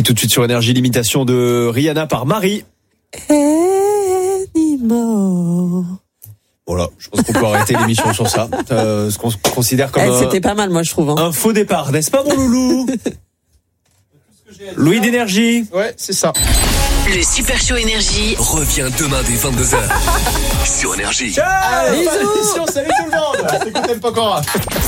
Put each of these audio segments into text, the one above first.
tout de suite sur Énergie, l'imitation de Rihanna par Marie. Anymore. Voilà, je pense qu'on peut arrêter l'émission sur ça. Ce qu'on considère comme c'était pas mal, moi, je trouve. un faux départ, n'est-ce pas, mon loulou? Louis d'énergie. Ouais, c'est ça. Le Super Show Énergie Revient demain dès 22h sur Énergie. Ciao. Bisous. Salut tout le monde. T'écoutes pas encore.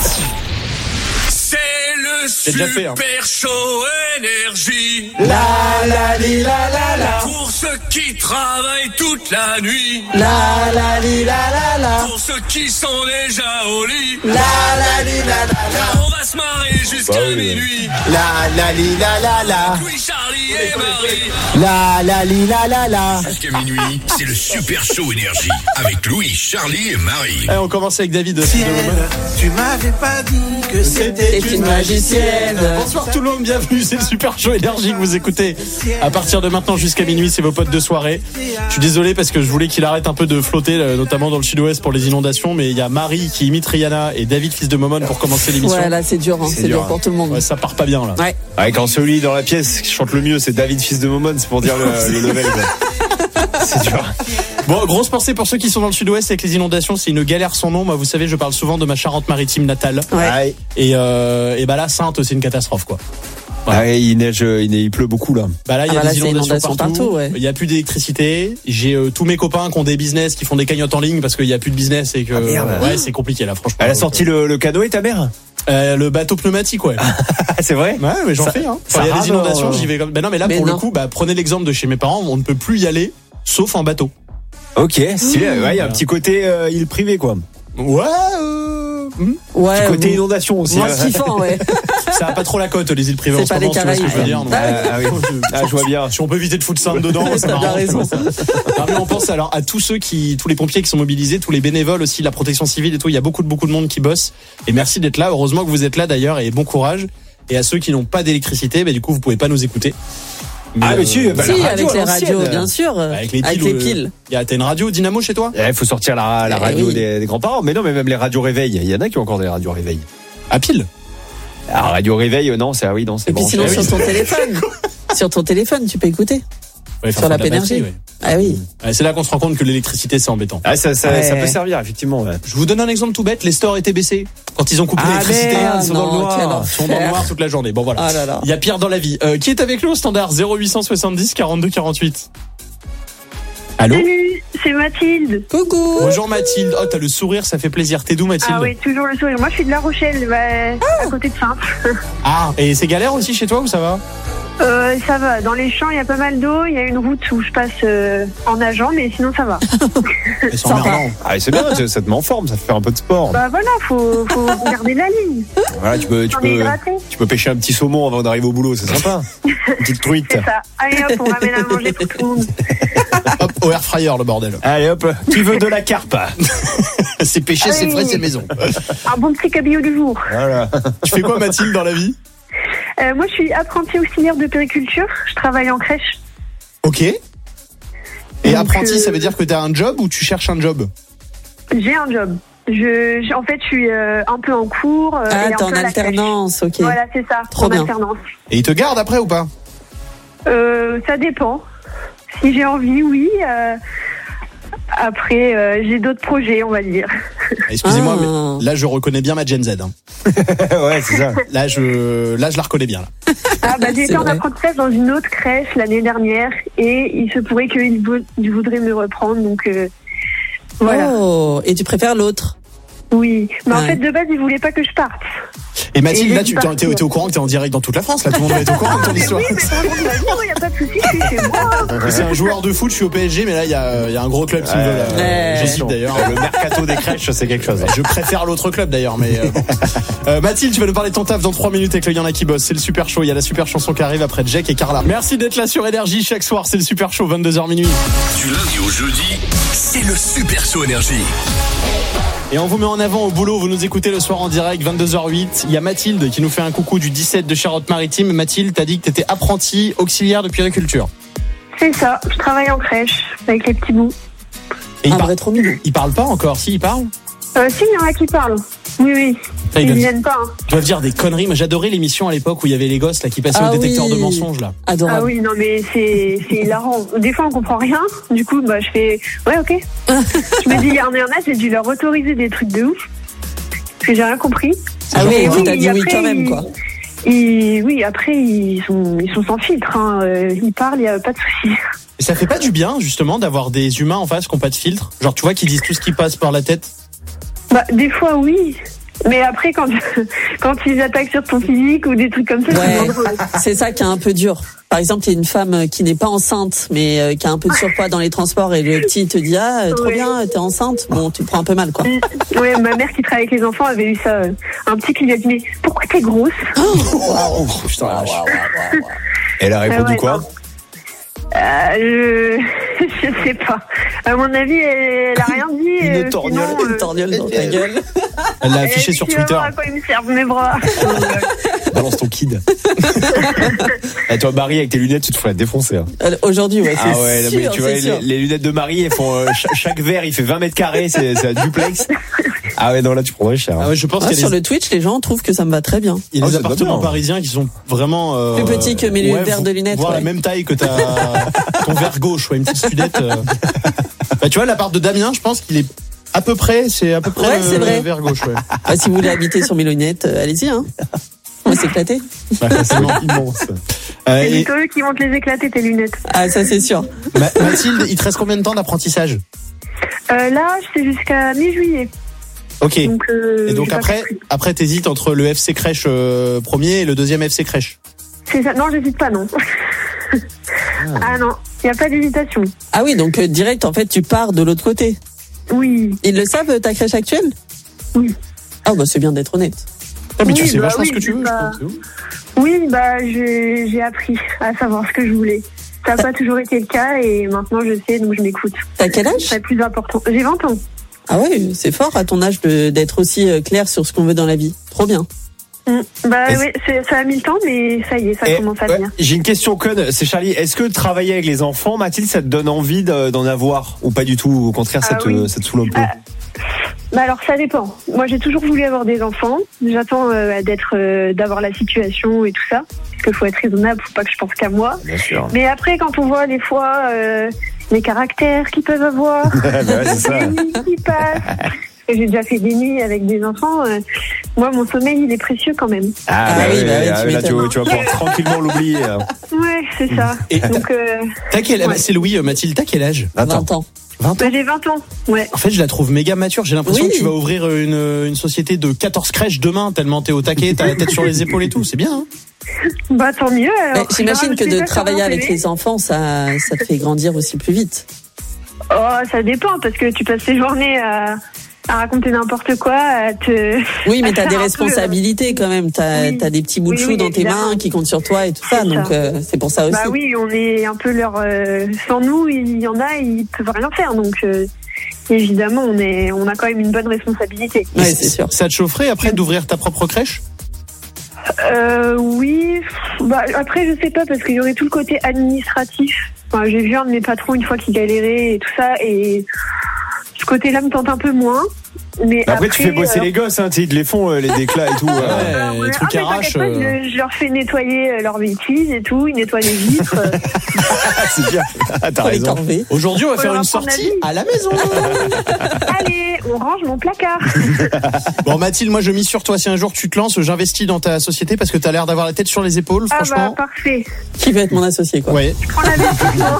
C'est le J'ai déjà fait, hein. Super Show Énergie. La la li la la la. Pour ceux qui travaillent toute la nuit. La la li la la la. Pour ceux qui sont déjà au lit. La la li la la la. On va se marrer jusqu'à minuit. La la li la la la. Oui, Charlie et Marie. La la li la la la. Jusqu'à minuit, c'est le Super Show Énergie. Avec Louis, Charlie et Marie. Allez, on commence avec David. Tu m'avais pas dit que C'était une magicienne. Bonsoir tout le monde, bienvenue, c'est le Super Show Énergie que vous écoutez. À partir de maintenant jusqu'à minuit, c'est vos potes de soirée. Je suis désolé parce que je voulais qu'il arrête un peu de flotter, notamment dans le sud-ouest pour les inondations, mais il y a Marie qui imite Rihanna et David, fils de Momon, pour commencer l'émission. Ouais, là, c'est dur, hein. C'est dur pour tout le monde. Ouais, ça part pas bien là. Ouais. Ouais, quand celui dans la pièce qui chante le mieux, c'est David, fils de Momon, c'est pour dire le level. Quoi. C'est dur. Bon, grosse pensée pour ceux qui sont dans le sud-ouest avec les inondations, c'est une galère sans nom. Moi, vous savez, je parle souvent de ma Charente-Maritime natale. Ouais. Et bah là, Sainte, c'est une catastrophe, quoi. Ouais, il pleut beaucoup là. Bah là, il y a là, des c'est inondations partout. ouais. Il y a plus d'électricité. J'ai tous mes copains qui ont des business, qui font des cagnottes en ligne parce qu'il y a plus de business et que ouais, c'est compliqué là, franchement. Elle a sorti le canoë, ta mère? Le bateau pneumatique, ouais. C'est vrai? Ouais, mais j'en Ça- fais. Hein. ça Il y a rame, des inondations, j'y vais comme. Ben non, mais là, Mais pour non. le coup, prenez l'exemple de chez mes parents. On ne peut plus y aller, sauf en bateau. Ok, stylé. Ouais, il y a un petit côté île privée, quoi. Ouais. Ouais. Côté bon. inondation aussi. Moins kiffant, ouais. Ça a pas trop la cote, les îles privées C'est en ce pas les moment, tu vois ce que je veux Caraïbes. dire. Donc, Ah oui. Ah, je vois bien. Si on peut éviter de foutre ça dedans, ça T'as bien m'arrange. raison. Non, mais on pense alors à tous tous les pompiers qui sont mobilisés, tous les bénévoles aussi, la protection civile et tout. Il y a beaucoup de monde qui bosse. Et merci d'être là. Heureusement que vous êtes là d'ailleurs et bon courage. Et à ceux qui n'ont pas d'électricité, du coup, vous pouvez pas nous écouter. Mais si, la Si, radio avec à les l'ancienne. radios, bien sûr. Avec les Avec piles. les piles. T'as une radio Dynamo chez toi? Il faut sortir la radio oui. des grands-parents. Mais non, mais même les radios réveil. Il y en a qui ont encore des radios réveil. À pile. Ah, radio réveil, non, c'est non, c'est Et puis branché. sinon, Ah oui. sur ton téléphone. Sur ton téléphone, tu peux écouter. Ouais, Sur la batterie, pénergie. ouais. Ah oui. Ouais, c'est là qu'on se rend compte que l'électricité c'est embêtant. Ah, ça Ouais. peut servir, effectivement. Ouais. Je vous donne un exemple tout bête, les stores étaient baissés. Quand ils ont coupé l'électricité, merde, ils sont dans le non, quel noir. Ils sont dans le enfer. noir toute la journée. Bon voilà. Ah là là. Il y a pire dans la vie. Qui est avec nous au standard 0870 42 48? Allô? Salut, c'est Mathilde. Coucou. Bonjour Mathilde. Oh, t'as le sourire, ça fait plaisir. T'es d'où Mathilde? Ah oui, toujours le sourire. Moi, je suis de La Rochelle, à côté de Sainte. Ah, et c'est galère aussi chez toi ou ça va? Ça va. Dans les champs, il y a pas mal d'eau. Il y a une route où je passe en nageant, mais sinon, ça va. Ils sont emmerdants. Ah, c'est bien, ça te met en forme, ça te fait un peu de sport. Bah voilà, faut garder la ligne. Voilà, tu peux pêcher un petit saumon avant d'arriver au boulot, c'est sympa. Une petite truite. C'est ça. Allez hop, on ramène à manger pour tout le monde. Hop, au air fryer le bordel. Allez hop, qui veut de la carpe? C'est pêché, c'est frais, c'est maison. Un bon petit cabillaud du jour. Voilà. Tu fais quoi Mathilde dans la vie? Moi, je suis apprentie auxiliaire de périculture. Je travaille en crèche. Ok. Et Donc, apprenti, ça veut dire que t'as un job ou tu cherches un job? J'ai un job. En fait, je suis un peu en cours. Ah, et un t'es en peu à la crèche. alternance, ok. Voilà, c'est ça. Trop en bien. alternance. Et ils te gardent après ou pas? Ça dépend. Si j'ai envie, oui. Après, j'ai d'autres projets, on va dire. Excusez-moi, Ah. mais là je reconnais bien ma Gen Z. Hein. Ouais, c'est ça. Là je la reconnais bien. Là. Ah, j'ai C'est été en vrai. apprentissage dans une autre crèche l'année dernière et il se pourrait qu'ils voudraient me reprendre, donc voilà. Oh, et tu préfères l'autre? Oui, mais en Ouais. fait, de base, ils voulaient pas que je parte. Et Mathilde, Et là je tu suis t'es au courant que t'es en direct dans toute la France. Là tout le monde va être au courant de ton Mais histoire. oui, mais pour le moment, il n'y a pas de souci, je suis chez moi. C'est un joueur de foot, je suis au PSG, mais là il y a un gros club qui me veut. Là. Ouais. J'hésite d'ailleurs. Le mercato des crèches, c'est quelque chose. Je préfère l'autre club d'ailleurs, mais bon. Mathilde, tu vas nous parler de ton taf dans 3 minutes avec le Y'en a qui bosse. C'est le super show. Il y a la super chanson qui arrive après Jack et Carla. Merci d'être là sur Énergie chaque soir. C'est le super show 22h minuit. Du lundi au jeudi, c'est le Super Show Énergie. Et on vous met en avant au boulot. Vous nous écoutez le soir en direct 22h08. Il y a Mathilde qui nous fait un coucou du 17 de Charente-Maritime. Mathilde, t'as dit que t'étais apprentie auxiliaire de puériculture. C'est ça, je travaille en crèche avec les petits bouts. Et Un vrai trop mignon. il parle pas encore. Si, il parle. Si, il y en a qui parlent. Oui. Ça, Ils doivent- viennent pas. Hein. doivent dire des conneries. Moi, j'adorais l'émission à l'époque où il y avait les gosses là qui passaient au détecteur de mensonges là. Adorable. Ah oui, non mais c'est hilarant. Des fois on comprend rien. Du coup, je fais ouais, ok. Je me dis, il y en a, j'ai dû leur autoriser des trucs de ouf. Parce que j'ai rien compris. Ah oui, Mais t'as dit oui après, quand même, quoi. Oui, après, ils sont sans filtre. Hein. Ils parlent, il n'y a pas de souci. Et ça fait pas du bien justement d'avoir des humains en face qui ont pas de filtre. Genre tu vois qui disent tout ce qui passe par la tête. Des fois, oui. Mais après, quand ils attaquent sur ton physique ou des trucs comme ça, Ouais, c'est dangereux. c'est ça qui est un peu dur. Par exemple, il y a une femme qui n'est pas enceinte, mais qui a un peu de surpoids dans les transports et le petit te dit trop Ouais. bien, t'es enceinte. Bon, tu prends un peu mal, quoi. Ouais, ma mère qui travaille avec les enfants avait eu ça. Un petit qui lui a dit, mais pourquoi t'es grosse? Oh, putain, la vache. Elle a répondu ouais, quoi? non. Je sais pas. À mon avis, elle a rien dit. Une torgnole. sinon, Une torgnole dans ta gueule. Elle l'a elle a affiché dit, sur tu vas Twitter. voir à quoi ils me servent mes bras. Balance ton kid. Et toi, Marie, avec tes lunettes, tu te ferais la défoncer. Hein. Aujourd'hui, ouais, c'est Ah ouais, sûr, mais tu vois, c'est sûr. les lunettes de Marie, elles font chaque verre, il fait 20 mètres carrés, c'est un duplex. Ah ouais, non, là, tu prendrais cher. Ah ouais, je pense Ah, qu'il y a sur des, le Twitch, les gens trouvent que ça me va très bien. il y a des ça doit appartements bien. parisiens qui sont vraiment Plus petits que mes verres de lunettes, Voire ouais. la même taille que ton verre gauche, ouais, une petite studette. Tu vois, l'appart de Damien, je pense qu'il est à peu près, c'est Ouais, c'est vrai. le verre gauche, ouais. Si vous voulez habiter sur mes lunettes, allez-y, hein. On va s'éclater. Ouais, C'est immense. C'est et plutôt eux qui vont te les éclater, tes lunettes. Ah, ça, c'est sûr. Mathilde, il te reste combien de temps d'apprentissage? Là, c'est jusqu'à mi-juillet. Ok. Donc, Et donc j'ai pas après, compris. t'hésites entre le FC Crèche premier et le deuxième FC Crèche. C'est ça. Non, j'hésite pas, non. Ah non, il n'y a pas d'hésitation. Ah oui, donc direct, en fait, tu pars de l'autre côté. Oui. Ils le savent, ta crèche actuelle? Oui. Ah, bah, c'est bien d'être honnête. Ah, mais tu Oui, sais bah vachement oui, ce que tu c'est veux, pas- je trouve. Oui, j'ai appris à savoir ce que je voulais. Ça n'a pas toujours été le cas et maintenant je sais, donc je m'écoute. T'as quel âge? C'est plus important. J'ai 20 ans. Ah ouais, c'est fort à ton âge d'être aussi clair sur ce qu'on veut dans la vie. Trop bien. Et Oui, ça a mis le temps, mais ça y est, ça Et, commence à ouais, venir. j'ai une question conne, c'est Charlie. Est-ce que travailler avec les enfants, Mathilde, ça te donne envie d'en avoir ou pas du tout? Au contraire, ça oui. te saoule un peu. Alors ça dépend. Moi j'ai toujours voulu avoir des enfants. J'attends d'avoir la situation et tout ça. Parce qu'il faut être raisonnable, faut pas que je pense qu'à moi. Bien sûr. Mais après quand on voit des fois les caractères qu'ils peuvent avoir, Ouais, c'est ça. les nuits qui passent. Parce que j'ai déjà fait des nuits avec des enfants. Moi mon sommeil il est précieux quand même. Ah, oui, ouais, bah oui, tu là, tu m'étonnes. vas pouvoir tranquillement l'oublier. hein. Ouais, c'est ça. Et Donc t'as quel Ouais. C'est Louis, Mathilde, t'as quel âge? 20 ans. j'ai 20 ans. Ouais. En fait, je la trouve méga mature. J'ai l'impression Oui. que tu vas ouvrir une société de 14 crèches demain, tellement t'es au taquet, t'as la tête sur les épaules et tout. C'est bien, hein? Bah tant mieux. Alors, Mais j'imagine que je sais de pas travailler comment avec c'est. les enfants, ça te fait grandir aussi plus vite. Oh, ça dépend parce que tu passes tes journées à raconter n'importe quoi, à te. Oui, mais à t'as faire des un peu, responsabilités quand même. T'as oui. des petits bouts de Oui, chou oui, dans tes évidemment. mains qui comptent sur toi et tout ça. C'est Donc ça. c'est pour ça aussi. Bah oui, on est un peu leur. Sans nous, il y en a, ils peuvent rien faire. Donc évidemment, on a quand même une bonne responsabilité. Ouais, c'est sûr. Ça te chaufferait après d'ouvrir ta propre crèche? Oui. Bah après, je sais pas parce qu'il y aurait tout le côté administratif. Enfin, j'ai vu un de mes patrons une fois qui galérait et tout ça et ce côté-là me tente un peu moins. Mais Après, tu fais bosser alors- les gosses, hein, tu sais, ils te les font, les déclats et tout. Ouais, les trucs mais arrachent. t'inquiète pas, je leur fais nettoyer leurs bêtises et tout, ils nettoient les vitres. C'est bien. Ah, t'as Faut les raison. corvées. Aujourd'hui, on va Faut faire leur une apprendre la sortie vie. à la maison. Allez, on range mon placard. Bon, Mathilde, moi, je mise sur toi. Si un jour tu te lances, j'investis dans ta société parce que t'as l'air d'avoir la tête sur les épaules, Ah bah franchement. parfait. Qui veut être mon associé, quoi. Ouais. Prends l'investissement.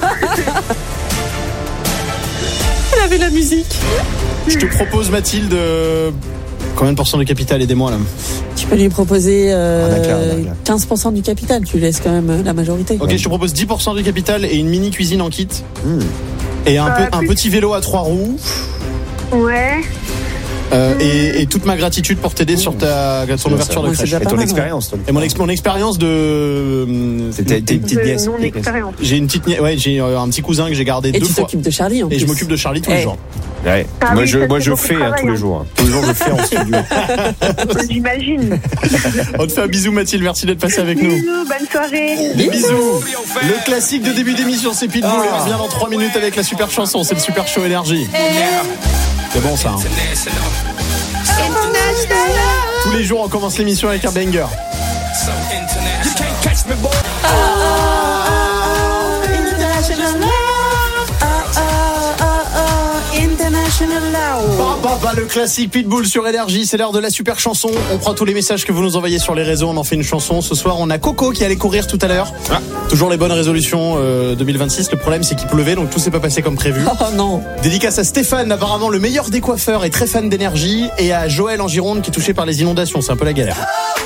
Elle avait la musique. Je te propose, Mathilde, combien de pourcents du capital? Aidez-moi, là. Tu peux lui proposer D'accord. 15% du capital. Tu laisses quand même la majorité. Ok, je te propose 10% du capital et une mini cuisine en kit. Hmm. Et un plus. petit vélo à 3 roues. Ouais. Et toute ma gratitude pour t'aider sur ton ouverture de Ouais, c'est crèche. déjà Et pas ton mal, expérience, toi. Et mon expérience de. T'es une petite nièce. Non expérience. J'ai une petite nièce, ouais, j'ai un petit cousin que j'ai gardé Et 2 tu fois. t'occupes de Charlie en Et plus. je m'occupe de Charlie tous les jours. Ouais. Ah Moi, oui, je ça, c'est beaucoup fais de travail, tous les hein. jours. Tous les jours, je fais en studio. J'imagine. On te fait un bisou, Mathilde. Merci d'être passé avec nous. Bisous, bonne soirée. Des bisous. Le classique de début d'émission, c'est Pitbull. Il revient dans 3 minutes avec la super chanson. C'est le Super Show Énergie. C'est bon, ça. Hein. Tous les jours, on commence l'émission avec un banger. Le classique Pitbull sur Énergie, c'est l'heure de la super chanson. On prend tous les messages que vous nous envoyez sur les réseaux, on en fait une chanson. Ce soir, on a Coco qui allait courir tout à l'heure. Toujours les bonnes résolutions 2026. Le problème, c'est qu'il pleuvait, donc tout s'est pas passé comme prévu. Oh non. Dédicace à Stéphane, apparemment le meilleur des coiffeurs et très fan d'énergie, et à Joël en Gironde qui est touché par les inondations. C'est un peu la galère.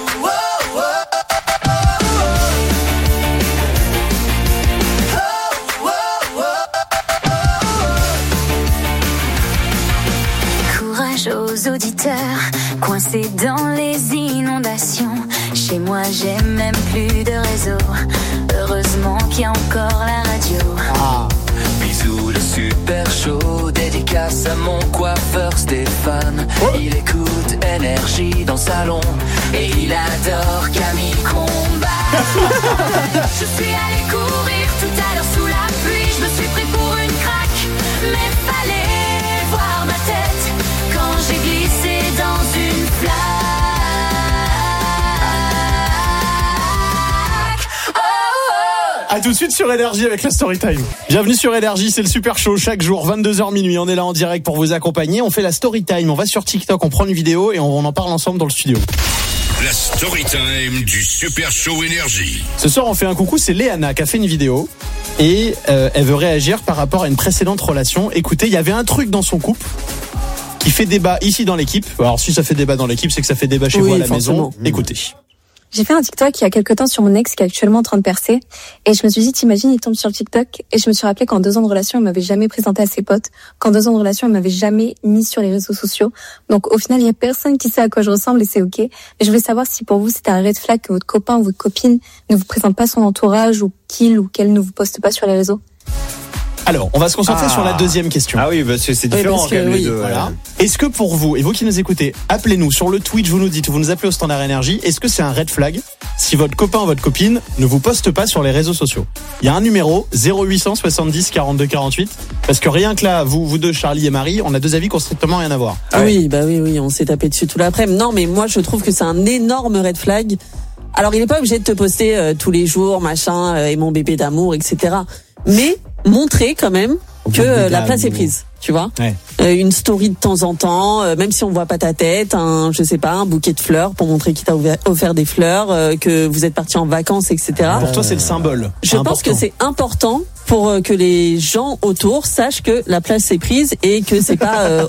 Aux auditeurs coincés dans les inondations. Chez moi j'ai même plus de réseau. Heureusement qu'il y a encore la radio. Bisous le super show, dédicace à mon coiffeur Stéphane. Il écoute Énergie dans le salon et il adore Camille Combal. Je suis allé courir tout à l'heure sous la pluie. Je me suis pris pour une craque, mais fallait voir ma tête quand j'ai glissé dans une flaque. A tout de suite sur Énergie avec la Storytime. Bienvenue sur Énergie, c'est le super show chaque jour 22h minuit. On est là en direct pour vous accompagner. On fait la Storytime, on va sur TikTok, on prend une vidéo et on en parle ensemble dans le studio. La Storytime du super show Énergie. Ce soir on fait un coucou, c'est Léana qui a fait une vidéo et elle veut réagir par rapport à une précédente relation. Écoutez, il y avait un truc dans son couple qui fait débat ici dans l'équipe. Alors si ça fait débat dans l'équipe, c'est que ça fait débat chez vous à la maison. Écoutez. J'ai fait un TikTok il y a quelques temps sur mon ex qui est actuellement en train de percer. Et je me suis dit, t'imagines, il tombe sur le TikTok. Et je me suis rappelé qu'en 2 ans de relation, il m'avait jamais présenté à ses potes. Qu'en 2 ans de relation, il m'avait jamais mis sur les réseaux sociaux. Donc au final, il y a personne qui sait à quoi je ressemble et c'est ok. Mais je voulais savoir si pour vous, c'était un red flag que votre copain ou votre copine ne vous présente pas son entourage ou qu'il ou qu'elle ne vous poste pas sur les réseaux. Alors, on va se concentrer sur la deuxième question. Ah oui, parce que c'est différent quand même les deux. Voilà. Est-ce que pour vous, et vous qui nous écoutez, appelez-nous sur le Twitch, vous nous dites, vous nous appelez au standard Énergie, est-ce que c'est un red flag si votre copain ou votre copine ne vous poste pas sur les réseaux sociaux? Il y a un numéro, 0800 70 42 48, parce que rien que là, vous deux, Charlie et Marie, on a 2 avis qui ont strictement rien à voir. Oui, on s'est tapé dessus tout l'après-midi. Non, mais moi, je trouve que c'est un énorme red flag. Alors, il n'est pas obligé de te poster tous les jours, machin, et mon bébé d'amour, etc. Mais montrer quand même que la place est prise, tu vois. Une story de temps en temps, même si on voit pas ta tête, un bouquet de fleurs pour montrer qu'il t'a offert des fleurs, que vous êtes partis en vacances, etc. Pour toi, c'est le symbole. Je pense que c'est important pour que les gens autour sachent que la place est prise et que c'est pas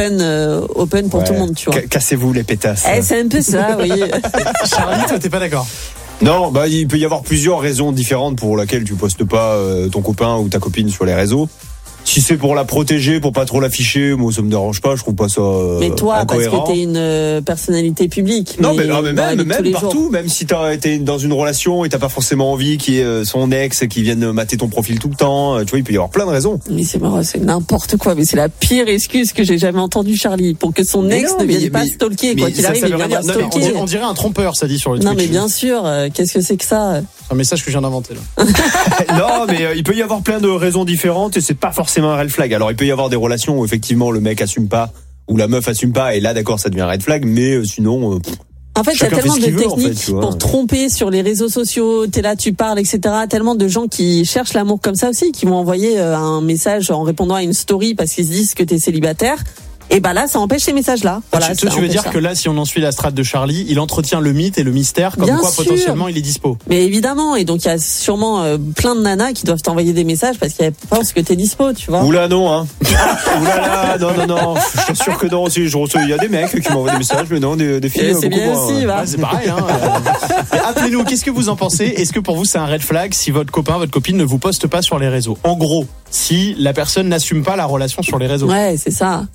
open pour tout le monde, tu vois. Cassez-vous les pétasses. C'est un peu ça, oui. Charlie, toi, t'es pas d'accord? Non, il peut y avoir plusieurs raisons différentes pour lesquelles tu postes pas ton copain ou ta copine sur les réseaux. Si c'est pour la protéger, pour pas trop l'afficher, moi ça me dérange pas, je trouve pas ça mais toi, incohérent. parce que t'es une personnalité publique. Non, mais même partout, même si t'as été dans une relation et t'as pas forcément envie qu'il y ait son ex qui vienne mater ton profil tout le temps, tu vois, il peut y avoir plein de raisons. Mais c'est marrant, c'est n'importe quoi, mais c'est la pire excuse que j'ai jamais entendue, Charlie, pour que son ex ne vienne pas stalker, quoi qu'il arrive, il viendra stalker. On dirait un trompeur, ça dit sur le Twitch. Non, mais bien sûr, qu'est-ce que c'est que ça? C'est un message que je viens d'inventer, là. Non, mais il peut y avoir plein de raisons différentes et c'est pas forcément un red flag. Alors, il peut y avoir des relations où effectivement le mec assume pas ou la meuf assume pas et là, d'accord, ça devient un red flag, mais sinon. En fait, il y a tellement de techniques en fait, pour tromper sur les réseaux sociaux. T'es là, tu parles, etc. Tellement de gens qui cherchent l'amour comme ça aussi, qui vont envoyer un message en répondant à une story parce qu'ils se disent que t'es célibataire. Et là, ça empêche ces messages-là. Voilà, tu veux dire que là, si on en suit la strate de Charlie, il entretient le mythe et le mystère, comme quoi potentiellement il est dispo. Mais évidemment, et donc il y a sûrement plein de nanas qui doivent t'envoyer des messages parce qu'elles pensent que t'es dispo, tu vois. Oula non, hein. Oula non. Je suis sûr que non. Si je reçois, il y a des mecs qui m'envoient des messages, mais non, des filles. C'est bien aussi, ouais, c'est pareil. Hein. Appelez-nous. Qu'est-ce que vous en pensez? Est-ce que pour vous c'est un red flag si votre copain, votre copine ne vous poste pas sur les réseaux? En gros, si la personne n'assume pas la relation sur les réseaux. Ouais, c'est ça.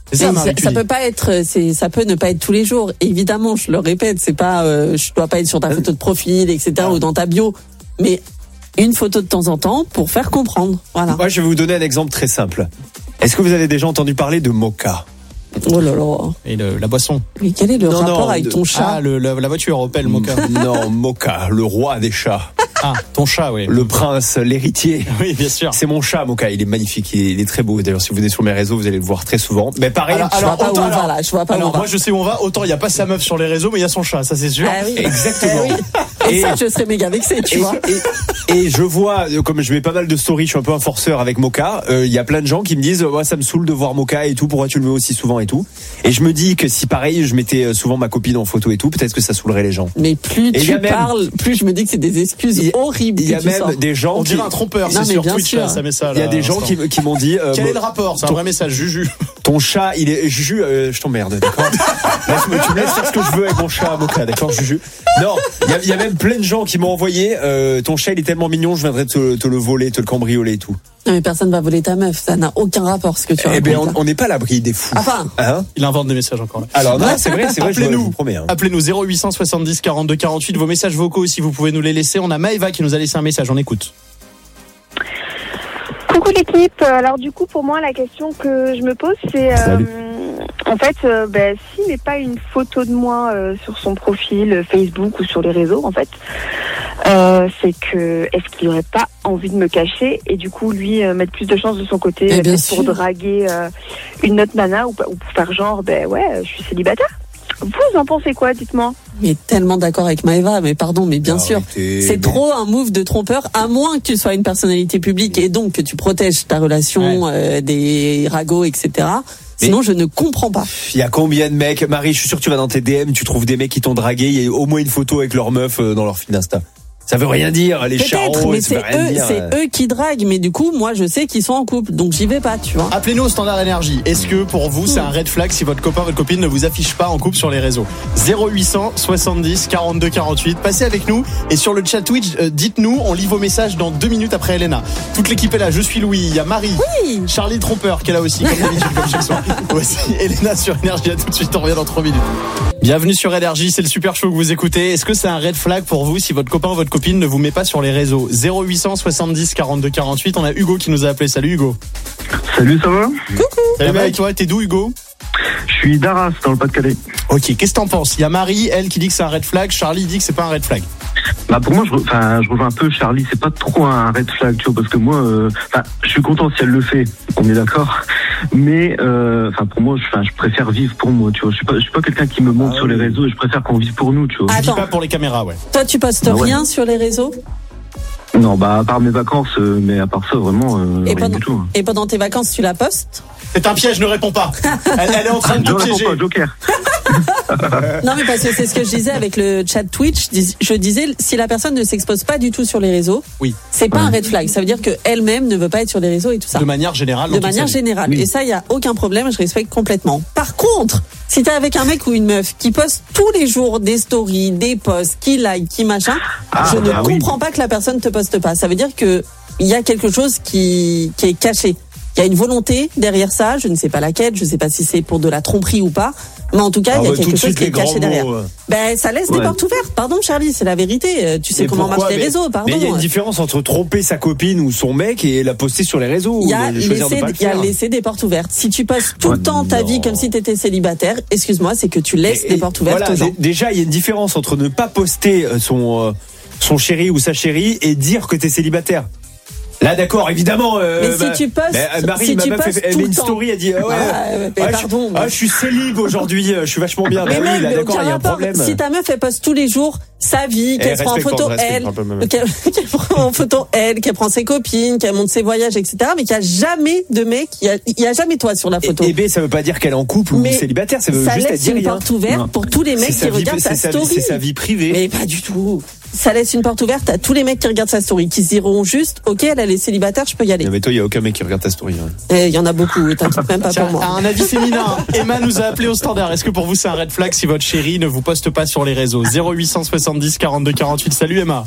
Ça peut pas être, ça peut ne pas être tous les jours. Évidemment, je le répète, c'est pas, je dois pas être sur ta photo de profil, etc. ou dans ta bio, mais une photo de temps en temps pour faire comprendre. Voilà. Moi, je vais vous donner un exemple très simple. Est-ce que vous avez déjà entendu parler de Moka? Oh là là. Et la boisson. Mais quel est le rapport avec ton chat? La voiture Opel Moka. Non, Moka, le roi des chats. Ah, ton chat, oui. Le prince, l'héritier. Oui, bien sûr. C'est mon chat, Moka. Il est magnifique, il est très beau. D'ailleurs, si vous venez sur mes réseaux, vous allez le voir très souvent. Mais pareil. Je vois pas où on va là. Je vois pas où on va. Moi, je sais où on va. Autant il y a pas sa meuf sur les réseaux, mais il y a son chat, ça c'est sûr. Ah oui. Exactement. Et ça, je serais méga vexé, tu vois. Et je vois, comme je mets pas mal de stories, je suis un peu un forceur avec Moka. Il y a plein de gens qui me disent, ouais, ça me saoule de voir Moka et tout. Pourquoi tu le mets aussi souvent et tout. Et je me dis que si pareil, je mettais souvent ma copine en photo et tout, peut-être que ça saoulerait les gens. Mais plus tu parles, plus je me dis que c'est des excuses horribles. Il y a même des gens. On dirait un trompeur. C'est sur Twitch là, ça met ça. Il y a des gens qui m'ont dit. Quel est le rapport? C'est un vrai message, Juju. Ton chat, il est Juju. Je t'emmerde, d'accord. Tu me laisses faire ce que je veux avec mon chat, Moka, d'accord, Juju. Non, il y a même plein de gens qui m'ont envoyé. Ton chat, il est tellement mignon, je viendrais te le voler, te le cambrioler et tout. Non, mais personne va voler ta meuf, ça n'a aucun rapport ce que tu racontes. Eh ben, on n'est pas à l'abri des fous. Enfin, il invente des messages encore là. Alors non, c'est vrai, Appelez-nous, je vous promets. Appelez-nous 0870 42 48. Vos messages vocaux aussi, vous pouvez nous les laisser. On a Maëva qui nous a laissé un message, on écoute. Coucou l'équipe. Alors du coup, pour moi, la question que je me pose, c'est en fait, s'il met pas une photo de moi sur son profil Facebook ou sur les réseaux, en fait, c'est que est-ce qu'il aurait pas envie de me cacher et du coup lui mettre plus de chance de son côté pour draguer une autre nana ou pour faire genre, je suis célibataire. Vous en pensez quoi, dites-moi? Mais tellement d'accord avec Maëva, mais pardon, mais bien sûr, c'est trop un move de trompeur, à moins que tu sois une personnalité publique et donc que tu protèges ta relation des ragots, etc. Sinon, je ne comprends pas. Il y a combien de mecs, Marie, je suis sûr que tu vas dans tes DM, tu trouves des mecs qui t'ont dragué, il y a au moins une photo avec leur meuf dans leur feed Insta. Ça veut rien dire, les charros, mais ça veut rien dire. C'est eux qui draguent, mais du coup, moi, je sais qu'ils sont en couple, donc j'y vais pas, tu vois. Appelez-nous au Standard Énergie. Est-ce que pour vous, c'est un red flag si votre copain, votre copine ne vous affiche pas en couple sur les réseaux? 0800 70 42 48. Passez avec nous et sur le chat Twitch, dites-nous, on lit vos messages dans 2 minutes après Elena. Toute l'équipe est là. Je suis Louis, il y a Marie, Charlie Trompeur qui est là aussi, comme d'habitude, comme chaque soir. Voici Elena sur Énergie. À tout de suite, on revient dans 3 minutes. Bienvenue sur Énergie, c'est le super show que vous écoutez. Est-ce que c'est un red flag pour vous si votre copain ou votre copine ne vous met pas sur les réseaux? 0800 70 42 48. On a Hugo qui nous a appelé. Salut Hugo. Salut, ça va? Coucou. Salut mec, toi, t'es d'où Hugo? Je suis d'Arras, dans le Pas-de-Calais. Ok, qu'est-ce que t'en penses? Il y a Marie, elle qui dit que c'est un red flag. Charlie dit que c'est pas un red flag. Pour moi, je rejoins un peu Charlie. C'est pas trop un red flag, tu vois, parce que moi, je suis content si elle le fait. On est d'accord. Mais, pour moi, je préfère vivre pour moi, tu vois. Je suis pas quelqu'un qui me montre sur les réseaux et je préfère qu'on vive pour nous, tu vois. Je dis pas pour les caméras, ouais. Toi, tu postes rien sur les réseaux? Non, à part mes vacances, mais à part ça, vraiment, rien du tout. Et pendant tes vacances, tu la postes? C'est un piège, ne réponds pas. Elle est en train de te piéger. Pas, Joker. Non, mais parce que c'est ce que je disais avec le chat Twitch. Je disais, si la personne ne s'expose pas du tout sur les réseaux, c'est pas un red flag. Ça veut dire qu'elle-même ne veut pas être sur les réseaux et tout ça. De manière générale. De manière générale. Oui. Et ça, il y a aucun problème. Je respecte complètement. Par contre, si t'es avec un mec ou une meuf qui poste tous les jours des stories, des posts, qui like, qui machin, je ne comprends pas que la personne te poste pas. Ça veut dire que il y a quelque chose qui est caché. Il y a une volonté derrière ça, je ne sais pas laquelle, je ne sais pas si c'est pour de la tromperie ou pas, mais en tout cas, il y a quelque chose qui est caché derrière. Ça laisse des portes ouvertes, pardon Charlie, c'est la vérité. Tu sais comment marchent les réseaux, pardon. Mais il y a une différence entre tromper sa copine ou son mec et la poster sur les réseaux. Il y a laisser des portes ouvertes. Si tu passes tout le temps ta vie comme si tu étais célibataire, excuse-moi, c'est que tu laisses des portes ouvertes aux gens. Déjà, il y a une différence entre ne pas poster son chéri ou sa chérie et dire que t'es célibataire. Là, d'accord, évidemment. Mais si tu postes, Marie, ma meuf, elle met une story, elle dit, je suis célib aujourd'hui, je suis vachement bien. Mais oui, là, d'accord, il y a un problème. Si ta meuf, elle poste tous les jours sa vie, qu'elle prend en photo qu'elle prend en photo qu'elle prend ses copines, qu'elle montre ses voyages, etc., mais qu'il n'y a jamais de mec, il y a jamais toi sur la photo. Et ça veut pas dire qu'elle est en couple ou célibataire, ça veut juste dire rien. Ça laisse une porte ouverte pour tous les mecs qui regardent sa story. C'est sa vie privée. Mais pas du tout. Ça laisse une porte ouverte à tous les mecs qui regardent sa story, qui se diront juste, ok, elle est célibataire, je peux y aller. Non, mais toi, il y a aucun mec qui regarde ta story. Il y en a beaucoup, t'inquiète même pas pour moi. Un avis féminin. Emma nous a appelé au standard. Est-ce que pour vous c'est un red flag si votre chérie ne vous poste pas sur les réseaux? 0870 42 48. Salut Emma.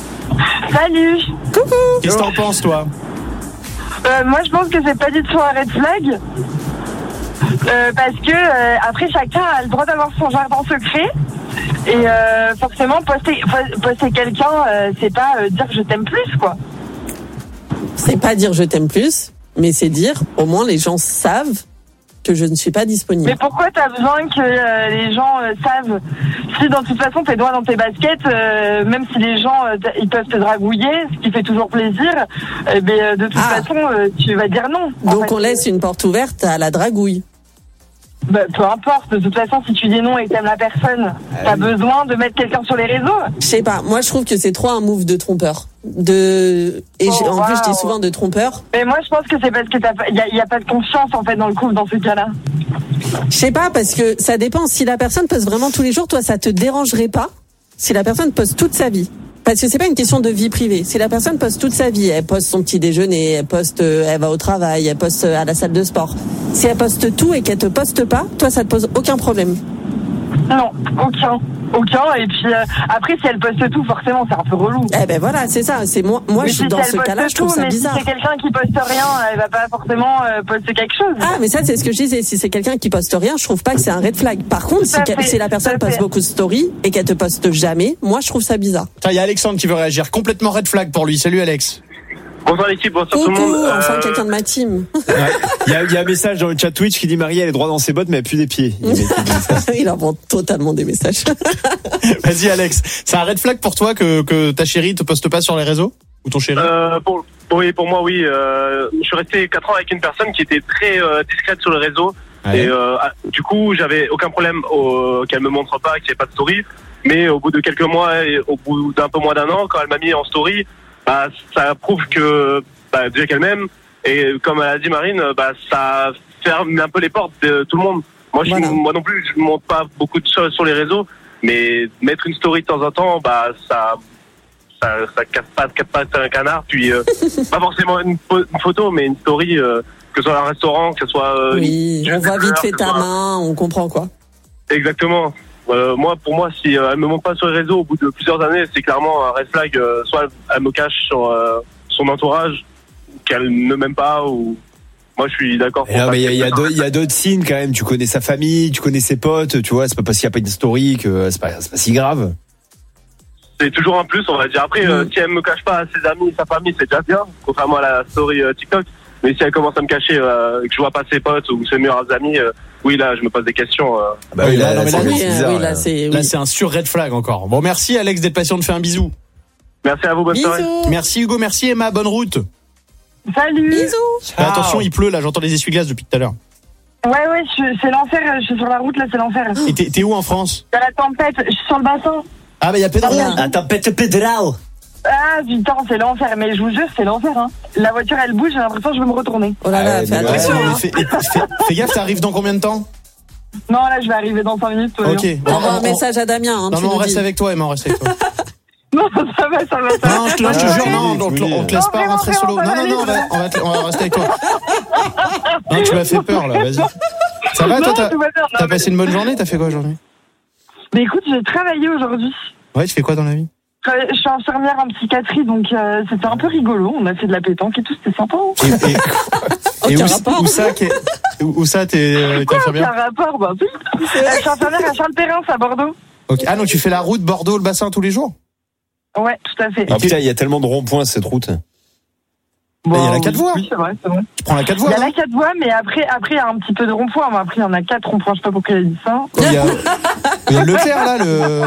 Salut. Coucou. Qu'est-ce que t'en penses toi? Moi je pense que c'est pas du tout un red flag. Parce que après chacun a le droit d'avoir son jardin secret. Et forcément poster quelqu'un, c'est pas dire je t'aime plus, quoi. C'est pas dire je t'aime plus, mais c'est dire au moins les gens savent que je ne suis pas disponible. Mais pourquoi t'as besoin que les gens savent? Si dans toute façon t'es droit dans tes baskets, même si les gens ils peuvent te dragouiller, ce qui fait toujours plaisir, de toute façon tu vas dire non. Donc on laisse une porte ouverte à la dragouille. Peu importe, de toute façon si tu dis non et que t'aimes la personne, t'as besoin de mettre quelqu'un sur les réseaux? Je sais pas, moi je trouve que c'est trop un move de trompeur. En plus je dis souvent de trompeur. Mais moi je pense que c'est parce que y a pas de confiance en fait dans le couple dans ce cas-là. Je sais pas, parce que ça dépend. Si la personne poste vraiment tous les jours, toi ça te dérangerait pas si la personne poste toute sa vie? Parce que c'est pas une question de vie privée. Si la personne poste toute sa vie, elle poste son petit déjeuner, elle va au travail, elle poste à la salle de sport. Si elle poste tout et qu'elle te poste pas, toi ça te pose aucun problème? Non, aucun. Et puis après si elle poste tout, forcément c'est un peu relou. Voilà, c'est ça. C'est moi je dans ce cas-là, je trouve ça bizarre. Si c'est quelqu'un qui poste rien, elle va pas forcément poster quelque chose. Ah mais ça c'est ce que je disais. Si c'est quelqu'un qui poste rien, je trouve pas que c'est un red flag. Par contre, si la personne poste beaucoup de stories et qu'elle te poste jamais, moi je trouve ça bizarre. Il y a Alexandre qui veut réagir. Complètement red flag pour lui. Salut Alex. Bonsoir l'équipe, bonsoir tout le monde. Enfin quelqu'un de ma team. Il y a un message dans le chat Twitch qui dit Marie elle est droit dans ses bottes mais elle pue des pieds. Il invente totalement des messages. Vas-y Alex, c'est un red flag pour toi que ta chérie te poste pas sur les réseaux? Ou ton chéri? Oui, pour moi oui. Je suis resté 4 ans avec une personne qui était très discrète sur les réseaux. Ouais. Et du coup j'avais aucun problème qu'elle me montre pas, qu'il n'y ait pas de story. Mais au bout de quelques mois et au bout d'un peu moins d'un an, quand elle m'a mis en story, ça prouve que déjà qu'elle m'aime, et comme elle a dit Marine, ça ferme un peu les portes de tout le monde. Moi non plus je monte pas beaucoup de choses sur les réseaux, mais mettre une story de temps en temps, ça casse pas un canard. Puis pas forcément une photo, mais une story, que ce soit un restaurant, que ce soit on voit vite fait ta main, on comprend quoi. Exactement. Pour moi, si elle me montre pas sur les réseaux au bout de plusieurs années, c'est clairement un red flag. Soit elle me cache sur son entourage, qu'elle ne m'aime pas, ou moi je suis d'accord. Mais il y a d'autres signes quand même. Tu connais sa famille, tu connais ses potes, tu vois. C'est pas parce qu'il y a pas une story que c'est pas si grave. C'est toujours un plus, on va dire. Après, si elle me cache pas à ses amis, sa famille, c'est déjà bien, contrairement à la story TikTok. Mais si elle commence à me cacher, que je vois pas ses potes ou ses meilleurs amis, oui, là, je me pose des questions. Là, c'est un sur red flag encore. Bon, merci Alex d'être patient, de faire un bisou. Merci à vous, bonne soirée. Merci Hugo, merci Emma, bonne route. Salut. Bisous. Attention, il pleut là, j'entends les essuie-glaces depuis tout à l'heure. Ouais, c'est l'enfer, je suis sur la route là, c'est l'enfer. Et t'es où en France? Il y a la tempête, je suis sur le bassin. Ah il y a Pedro. La tempête Pedro. Ah putain, c'est l'enfer, mais je vous jure, c'est l'enfer. La voiture elle bouge, j'ai l'impression que je vais me retourner. Oh là là, fais attention. Fais gaffe, t'arrives dans combien de temps? Non, là je vais arriver dans 5 minutes. Ok. Envoie un message à Damien. Non, on reste avec toi, Emma, on reste avec toi. Non, ça va. Non, je te jure, on te laisse pas rentrer solo. Non, on va rester avec toi. Non, tu m'as fait peur là, vas-y. Ça va, toi, t'as passé une bonne journée? T'as fait quoi aujourd'hui? Mais écoute, j'ai travaillé aujourd'hui. Ouais, tu fais quoi dans la vie? Je suis infirmière en psychiatrie, donc c'était un peu rigolo. On a fait de la pétanque et tout, c'était sympa. Et où ça t'es infirmière? Aucun rapport, je suis infirmière à Charles-Perrin, à Bordeaux. Ok. Ah donc tu fais la route Bordeaux, le bassin tous les jours? Ouais, tout à fait. Ah putain, il y a tellement de ronds-points cette route. Il y a la 4 voies. Oui, c'est vrai. Tu prends la 4 voies. Il y a la 4 voies, mais après, il y a un petit peu de rond-point. Mais après, il y en a 4 ronds-points. Je sais pas pourquoi elle a dit ça. Il y a Leclerc, là,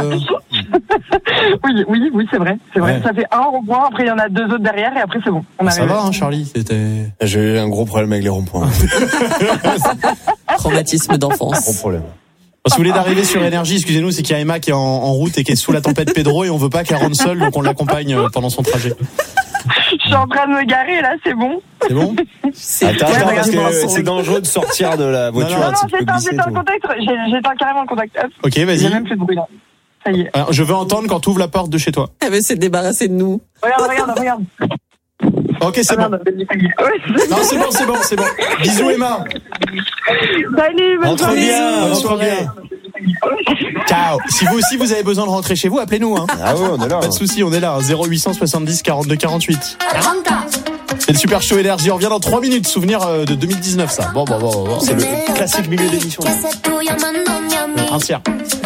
Oui, c'est vrai. Ouais. Ça fait un rond-point. Après, il y en a 2 autres derrière. Et après, c'est bon. Ça va, hein, Charlie? J'ai eu un gros problème avec les ronds-points. Traumatisme d'enfance. Gros problème. Si vous voulez d'arriver sur Énergie, excusez-nous, c'est qu'il y a Emma qui est en route et qui est sous la tempête Pedro et on veut pas qu'elle rentre seule, donc on l'accompagne pendant son trajet. Je suis en train de me garer là, c'est bon. C'est bon? Attends, parce que c'est dangereux de sortir de la voiture. Non, j'étais en contact, j'étais carrément en contact. Hop. Ok, vas-y. Il y a même plus de bruit là. Ça y est. Alors, je veux entendre quand tu ouvres la porte de chez toi. Elle veut se débarrasser de nous. Regarde. Ok, c'est bon. Non, c'est bon. Bisous Emma. Salut, bonne soirée. Ciao. Si vous aussi vous avez besoin de rentrer chez vous, appelez-nous. Hein. Ah ouais, on est là. Pas de soucis, on est là. 0870 42 48. C'est le Super Show Énergie. On revient dans 3 minutes. Souvenir de 2019, ça. Bon. C'est le classique milieu d'émission. Un tiers.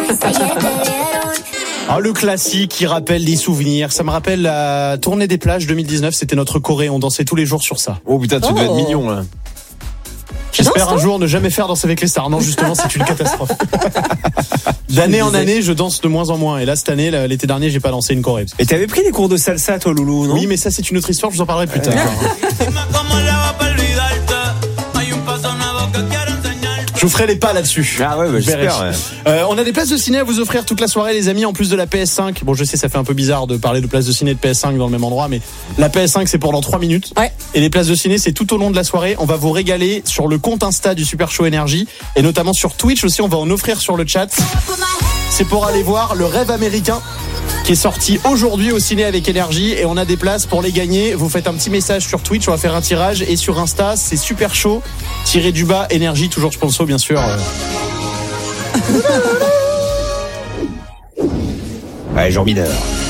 Ah, le classique qui rappelle des souvenirs. Ça me rappelle la tournée des plages 2019. C'était notre Corée. On dansait tous les jours sur ça. Oh putain, tu devais être mignon là. J'espère un jour ne jamais faire Danser avec les stars. Non, justement, c'est une catastrophe. D'année en année, je danse de moins en moins. Et là, cette année, l'été dernier, j'ai pas dansé une choré. Et t'avais pris des cours de salsa, toi, Loulou, non? Oui, mais ça, c'est une autre histoire. Je vous en parlerai plus tard. Je vous ferai les pas là-dessus. Ah ouais, j'espère. Ouais. On a des places de ciné à vous offrir toute la soirée, les amis, en plus de la PS5. Bon, je sais, ça fait un peu bizarre de parler de places de ciné et de PS5 dans le même endroit, mais la PS5, c'est pendant 3 minutes. Ouais. Et les places de ciné, c'est tout au long de la soirée. On va vous régaler sur le compte Insta du Super Show Énergie et notamment sur Twitch aussi. On va en offrir sur le chat. C'est pour aller voir Le Rêve américain, qui est sorti aujourd'hui au ciné avec Énergie, et on a des places pour les gagner. Vous faites un petit message sur Twitch, on va faire un tirage, et sur Insta, c'est Super Chaud _, Énergie, toujours sponsor bien sûr. Ouais, Jean Mineur.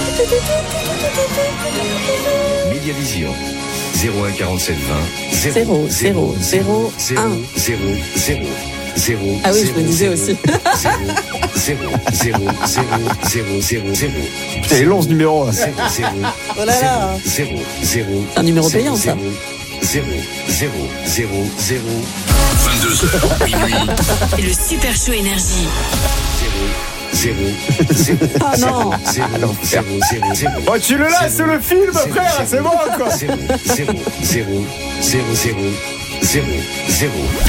Médiavision 01 47 20 0 0 0 1. 0 0 0. Ah oui, je me disais aussi. 0 0 0 0 0 0 0. Putain, il est long ce numéro. 0 0 Oh là là. 0 0. Un numéro payant, ça. 0 0 0 0. 22h minuit. Le Super Show Énergie. 0 0 Ah non. 0 0 0 0. Oh, tu le laisses le film, frère, c'est bon quoi. 0 0 0 0 0 0 0.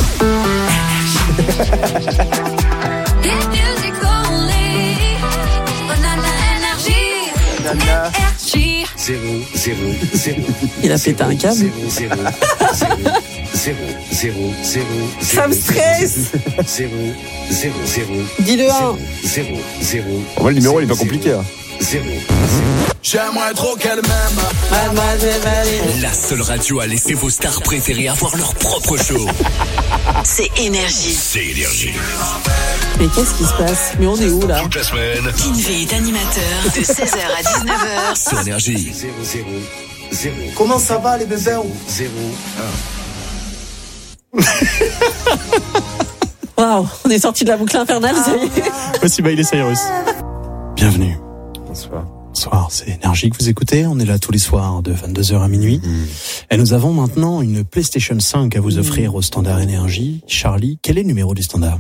Énergie. 0 0 0. Il a pété un câble. 0 0 0 0. Ça me stresse. 0 0 0. Dis-le 1. 0 0. En vrai, le numéro, il est pas compliqué. 0. J'aimerais trop qu'elle m'aime. Mademoiselle Valérie. La seule radio à laisser vos stars préférées avoir leur propre show. C'est Énergie. C'est Énergie. Mais qu'est-ce qui se passe? Mais on est où là? Toute la semaine. Kinvey est animateur de 16h à 19h. C'est Énergie. 0 0 0. Comment ça va les bébés? 0 1. Waouh, on est sorti de la boucle infernale, ça y est. Voici Miley Cyrus. Bienvenue. Bonsoir. Bonsoir, c'est Énergie que vous écoutez. On est là tous les soirs de 22h à minuit. Et nous avons maintenant une PlayStation 5 à vous offrir au standard Énergie. Charlie, quel est le numéro du standard?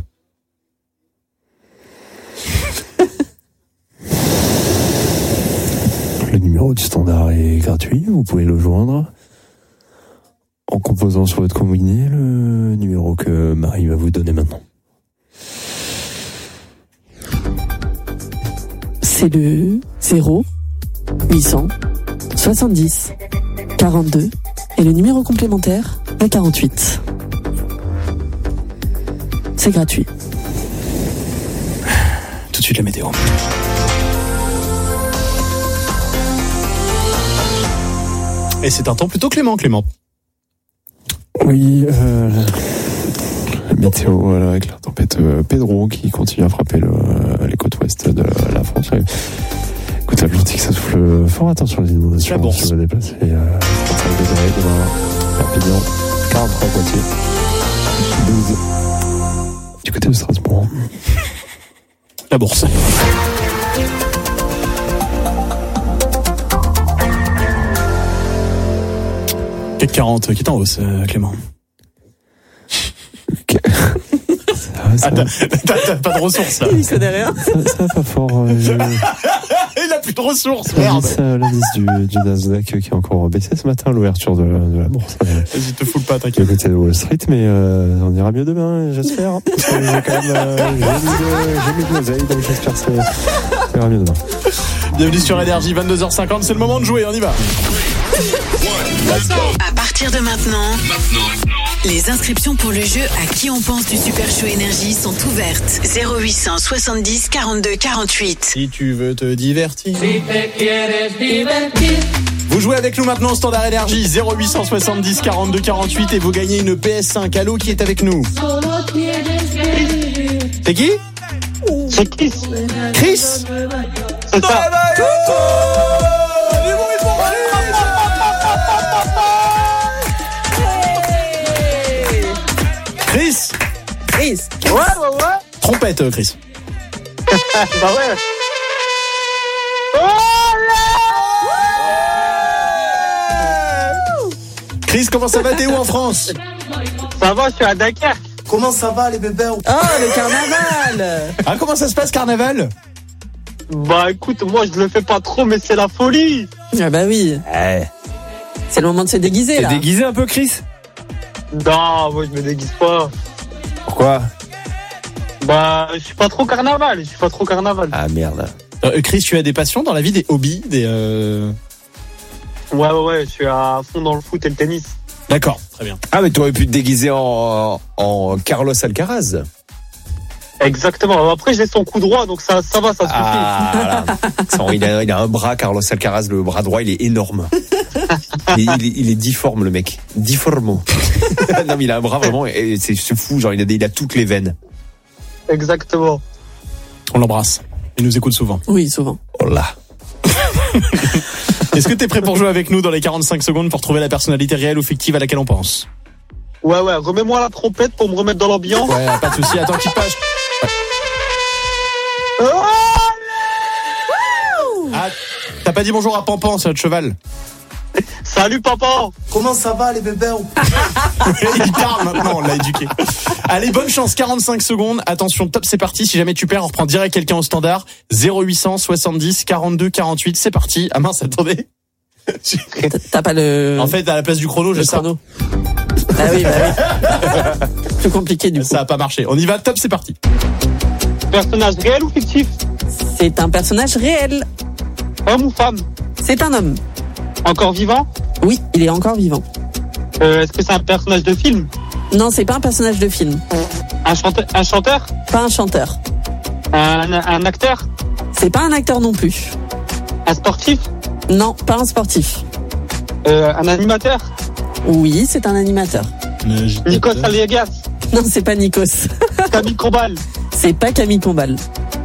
Le numéro du standard est gratuit, vous pouvez le joindre en composant sur votre combiné le numéro que Marie va vous donner maintenant. C'est le 0 800 70 42 et le numéro complémentaire le 48. C'est gratuit. Tout de suite la météo. Et c'est un temps plutôt clément. Oui, la météo, voilà, avec la tempête Pedro qui continue à frapper les côtes ouest de la France. Côte Atlantique, ça souffle fort. Attention les inondations. La bourse. Si vous déplacez 35 degrés demain, Perpignan, 43 Poitiers, 12 du côté de Strasbourg. La bourse. CAC 40 qui est en hausse, Clément. Okay. T'as pas de ressources là. Il connaît rien. Ça va pas fort. Il a plus de ressources, merde. L'indice du Nasdaq qui a encore baissé ce matin à l'ouverture de la bourse. Vas-y, te fous pas, Du t'inquiète. côté de Wall Street, mais on ira mieux demain, j'espère. J'ai quand même j'ai mis de l'oseille, donc j'espère que ça ira mieux demain. Bienvenue sur Énergie, 22h50, c'est le moment de jouer, on y va. À partir de maintenant, les inscriptions pour le jeu À qui on pense du Super Show Énergie sont ouvertes. 0800 70 42 48. Si tu veux te divertir. Vous jouez avec nous maintenant au standard Énergie 0870 42 48 et vous gagnez une PS5. Allô, qui est avec nous? C'est qui? C'est Chris. Chris? C'est ça. Chris? Chris. Ouais. Trompette, Chris. Bah ouais. Chris, comment ça va? T'es où en France? Ça va, je suis à Dakar. Comment ça va les bébés? Oh, le carnaval. Ah, comment ça se passe, carnaval? Bah écoute, moi je le fais pas trop, mais c'est la folie. Ah bah oui. C'est le moment de se déguiser, là. T'es déguisé un peu, Chris? Non, moi je me déguise pas. Pourquoi? Bah, je suis pas trop carnaval. Ah merde. Chris, tu as des passions dans la vie, des hobbies, Ouais, je suis à fond dans le foot et le tennis. D'accord, très bien. Ah mais t'aurais pu te déguiser en Carlos Alcaraz. Exactement. Après, j'ai son coup droit, donc ça va, ça suffit. Ah, voilà. il a un bras, Carlos Alcaraz, le bras droit, il est énorme. Il est difforme, le mec. Difformo. Non, mais il a un bras vraiment, et c'est fou, genre, il a toutes les veines. Exactement. On l'embrasse. Il nous écoute souvent. Oui, souvent. Oh là. Est-ce que t'es prêt pour jouer avec nous dans les 45 secondes pour trouver la personnalité réelle ou fictive à laquelle on pense? Ouais, remets-moi la trompette pour me remettre dans l'ambiance. Ouais, pas de souci. Attends, quitte pas. Ah, t'as pas dit bonjour à Pampan, c'est notre cheval. Salut papa. Comment ça va les bébés? Il parle maintenant, on l'a éduqué. Allez, bonne chance, 45 secondes. Attention, top, c'est parti. Si jamais tu perds, on reprend direct quelqu'un au standard. 0800 70 42 48, c'est parti. Ah mince, attendez. T'as pas le... En fait, à la place du chrono, j'ai ça. Ah oui. Plus compliqué du coup. Ça a pas marché. On y va, top, c'est parti. Personnage réel ou fictif? C'est un personnage réel. Homme ou femme? C'est un homme. Encore vivant? Oui, il est encore vivant. Est-ce que c'est un personnage de film? Non, c'est pas un personnage de film. Un chanteur? Pas un chanteur. Un acteur? C'est pas un acteur non plus. Un sportif? Non, pas un sportif. Un animateur? Oui, c'est un animateur. Nikos Aliagas? Non, c'est pas Nikos. Camille Combal? C'est pas Camille Combal.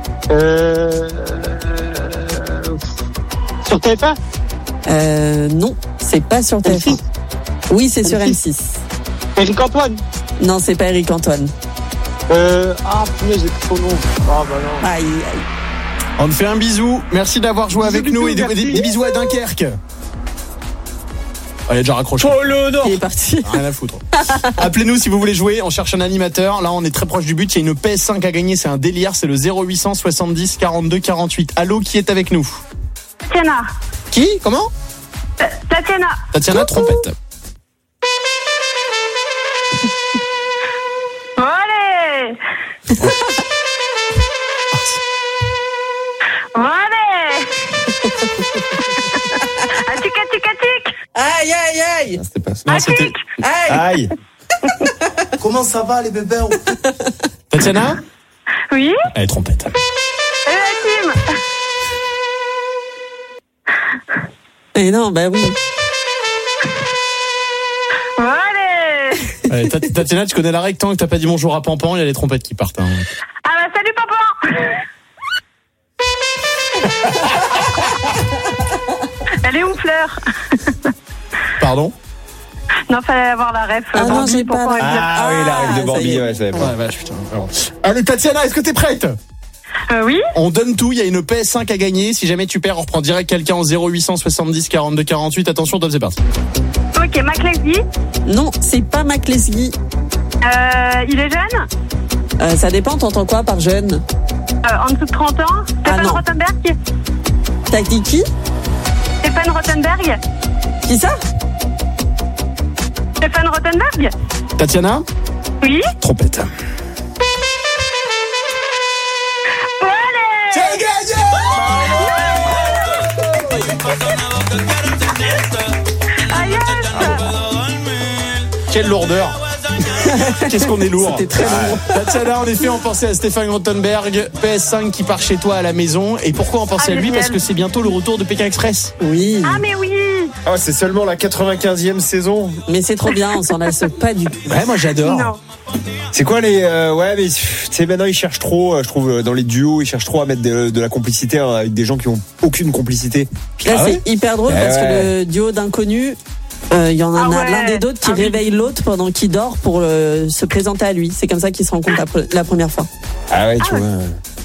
Sur TF1? Non, c'est pas sur TF1. M6? Oui, c'est sur M6. Éric Antoine? Non, c'est pas Éric Antoine. Punaise, j'ai plus son nom. Ah bah non. Aïe. On te fait un bisou. Merci d'avoir joué avec nous et des bisous à Dunkerque. Il a déjà raccroché. Oh le Nord. Il est parti. Rien à foutre. Appelez-nous si vous voulez jouer. On cherche un animateur. Là, on est très proche du but. Il y a une PS5 à gagner. C'est un délire. C'est le 0800 70 42 48. Allô, qui est avec nous? Tatiana. Qui? Comment? Tatiana. Tatiana, trompette. Allez. Allez. Atic. Aïe. C'était pas ça. Non, c'était... Aïe. Comment ça va les bébés? Tatiana? Oui. Elle est trompette. Et la team. Et non, bah oui. Allez. Tatiana, tu connais la règle, tant que t'as pas dit bonjour à Pampan, il y a les trompettes qui partent. Hein. Ah bah salut papa. Elle est où Fleur? Pardon? Non, fallait avoir la ref. Ah non, j'ai pas la ref. Ah oui, la règle de Bambi, ouais, c'est Ouais, vache, putain. Alors. Allez, Tatiana, est-ce que t'es prête? Oui. On donne tout, il y a une PS5 à gagner. Si jamais tu perds, on reprend direct quelqu'un en 0800 70 42 48. Attention, top, c'est parti. Ok, Mac Leslie. Non, c'est pas Mac Leslie. Il est jeune? Ça dépend, t'entends quoi par jeune? En dessous de 30 ans? Stéphane non. Rothenberg? T'as dit qui? Stéphane Rothenberg? Qui ça? Stéphane Rothenberg? Tatiana? Oui. Trompette. C'est gagné! Quelle lourdeur! Qu'est-ce qu'on est lourd! C'était très lourd. Tatiana, en effet, on pensait à Stéphane Rothenberg, PS5 qui part chez toi à la maison. Et pourquoi on pensait à lui? Génial. Parce que c'est bientôt le retour de Pékin Express. Oui. Ah mais oui. Ah, c'est seulement la 95e saison. Mais c'est trop bien, on s'en lasse pas du tout. Ouais, moi j'adore. Non. C'est quoi les ouais, mais tu sais, maintenant ils cherchent trop, je trouve, dans les duos, ils cherchent trop à mettre de la complicité avec des gens qui ont aucune complicité. Là, Ah ouais. c'est hyper drôle parce que le duo d'inconnus, il y en a l'un des deux qui réveille l'autre pendant qu'il dort pour se présenter à lui. C'est comme ça qu'ils se rencontrent la première fois. Ah ouais, tu vois.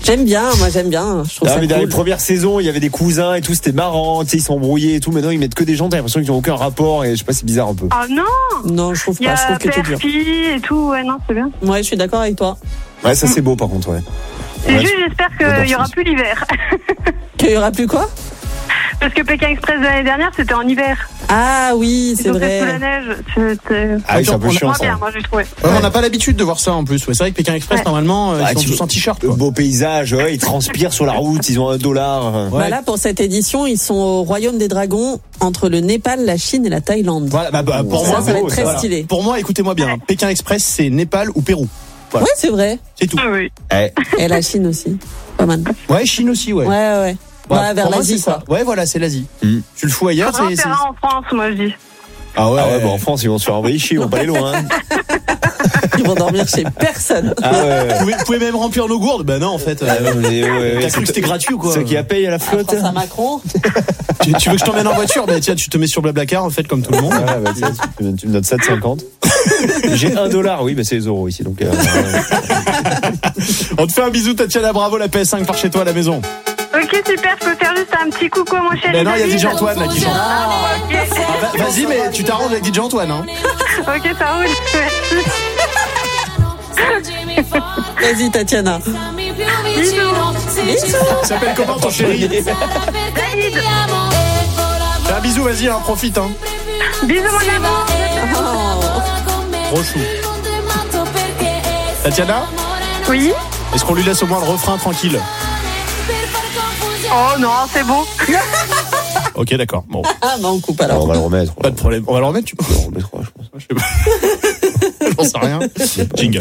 J'aime bien, je trouve ça mais dans les cool. premières saisons, il y avait des cousins et tout, c'était marrant, tu sais, ils s'embrouillaient et tout. Maintenant, ils mettent que des gens, t'as l'impression qu'ils n'ont aucun rapport et je sais pas, c'est bizarre un peu. Ah non. Non, je trouve Il y pas, a je trouve que t'es dur. Perpi et tout, ouais, non, c'est bien. Ouais, je suis d'accord avec toi. Ouais, ça c'est beau par contre, ouais. C'est Ouais, juste, j'espère qu'il y aura plus l'hiver. Qu'il y aura plus quoi? Parce que Pékin Express de l'année dernière, c'était en hiver. Ah oui, c'est Ils ont fait vrai. sous la neige. C'était... Ah oui, c'est un peu chiant moins ça. bien, moi, j'ai trouvé. Ouais, on n'a pas l'habitude de voir ça en plus. Ouais, c'est vrai que Pékin Express, normalement, ils sont tous en t-shirt. Le beau paysage, ouais, ils transpirent sur la route, ils ont $1. Bah là, pour cette édition, ils sont au Royaume des Dragons, entre le Népal, la Chine et la Thaïlande. Voilà, pour moi, ça va être très stylé. Pour moi, écoutez-moi bien. Pékin Express, c'est Népal ou Pérou. Voilà. Ouais, c'est vrai. C'est tout. Ah oui. Et la Chine aussi. Pas mal. Ouais, Chine aussi, ouais. Ouais. Ouais, vers pour moi, l'Asie, c'est ça. Ouais, voilà, c'est l'Asie. Tu le fous ailleurs, Faudra en faire un en France, moi, je dis. Ah ouais, bah en France, ils vont se faire envoyer chier, ils vont pas aller loin. Hein. Ils vont dormir chez personne. Ah ouais. Vous pouvez même remplir nos gourdes. Bah non, en fait. T'as cru que c'était gratuit ou quoi? C'est qui a payé à la flotte. À Macron. Tu veux que je t'emmène en voiture? Bah tiens, tu te mets sur Blablacar, en fait, comme tout le monde. Ah bah tiens, tu me donnes 7,50. J'ai $1, oui, bah c'est les euros ici, donc. On te fait un bisou, Tatiana, bravo, la PS5 par chez toi à la maison. Ok, super, je peux faire juste un petit coucou à mon chéri. Mais non, il y a David. DJ Antoine là qui chante. Ok. Vas-y, mais tu t'arranges avec DJ Antoine, hein. Ok, ça roule. Merci. Vas-y, Tatiana. Bisous. Il s'appelle comment ton chéri? David. Fais un bisou, vas-y, hein, profite, hein. Bisous, mon amour. Gros chou. Tatiana? Oui. Est-ce qu'on lui laisse au moins le refrain tranquille? Oh non, c'est bon. Ok, d'accord. Bon. Ah non, on coupe alors. On va le remettre. Pas de problème. On va le remettre, tu peux? On le remettra, je pense. Je sais pas. J'en sais rien. Jingle.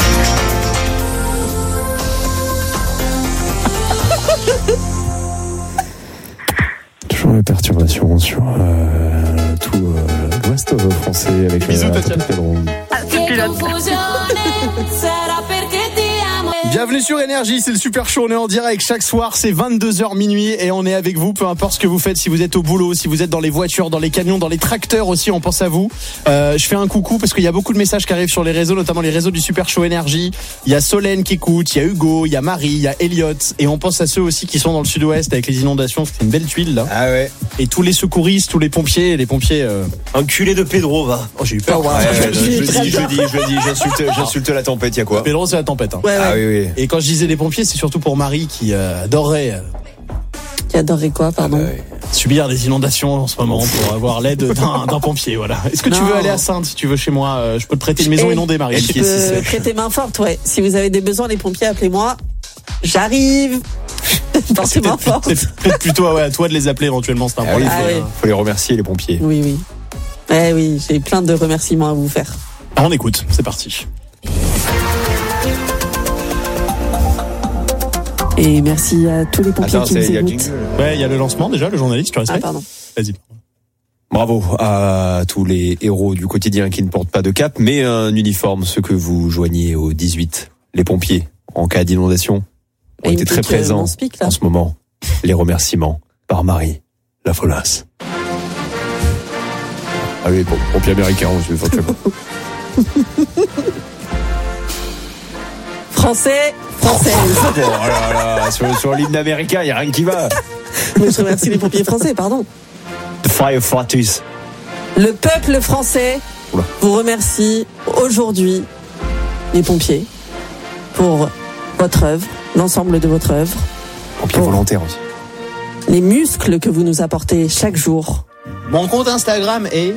Toujours les perturbations sur tout l'ouest français avec Bisous, la Tatiana. Pedro. Ah, c'est pilote. Bienvenue sur Énergie, c'est le Super Show, on est en direct chaque soir, c'est 22h minuit et on est avec vous, peu importe ce que vous faites, si vous êtes au boulot, si vous êtes dans les voitures, dans les camions, dans les tracteurs aussi, on pense à vous. Je fais un coucou parce qu'il y a beaucoup de messages qui arrivent sur les réseaux, notamment les réseaux du Super Show Énergie. Il y a Solène qui écoute, il y a Hugo, il y a Marie, il y a Elliot et on pense à ceux aussi qui sont dans le sud-ouest avec les inondations, c'est une belle tuile là. Ah ouais. Et tous les secouristes, tous les pompiers, Enculé de Pedro, va. Oh, j'ai eu peur. J'insulte la tempête, y a quoi? Pedro, c'est la tempête. Hein. Ouais. Ah oui, oui. Et quand je disais les pompiers, c'est surtout pour Marie qui adorerait Qui adorerait quoi, pardon? subir des inondations en ce moment pour avoir l'aide d'un pompier. Voilà. Est-ce que tu Non. veux aller à Sainte si tu veux chez moi? Je peux te prêter une maison inondée, Marie. Je peux prêter main forte, ouais. Si vous avez des besoins, les pompiers, appelez-moi. J'arrive. Portez main forte. C'est peut-être plutôt à toi de les appeler éventuellement, c'est un Ah oui, problème. faut les remercier, les pompiers. Oui. Oui, j'ai plein de remerciements à vous faire. On écoute, c'est parti. Et merci à tous les pompiers qui nous écoutent. Ouais, il y a le lancement déjà, le journaliste, tu respectes? Ah, pardon. Vas-y. Bravo à tous les héros du quotidien qui ne portent pas de cap, mais un uniforme, ceux que vous joignez au 18. Les pompiers, en cas d'inondation, ont été très présents en ce moment. Les remerciements par Marie Lafolasse. Ah oui, pompiers américains, je vais faire Français. Oh là là, sur l'hymne américain, il n'y a rien qui va. Mais je remercie les pompiers français, pardon. The firefighters. Le peuple français vous remercie aujourd'hui, les pompiers, pour votre œuvre, l'ensemble de votre œuvre. Pompiers volontaires aussi. Les muscles que vous nous apportez chaque jour. Mon compte Instagram est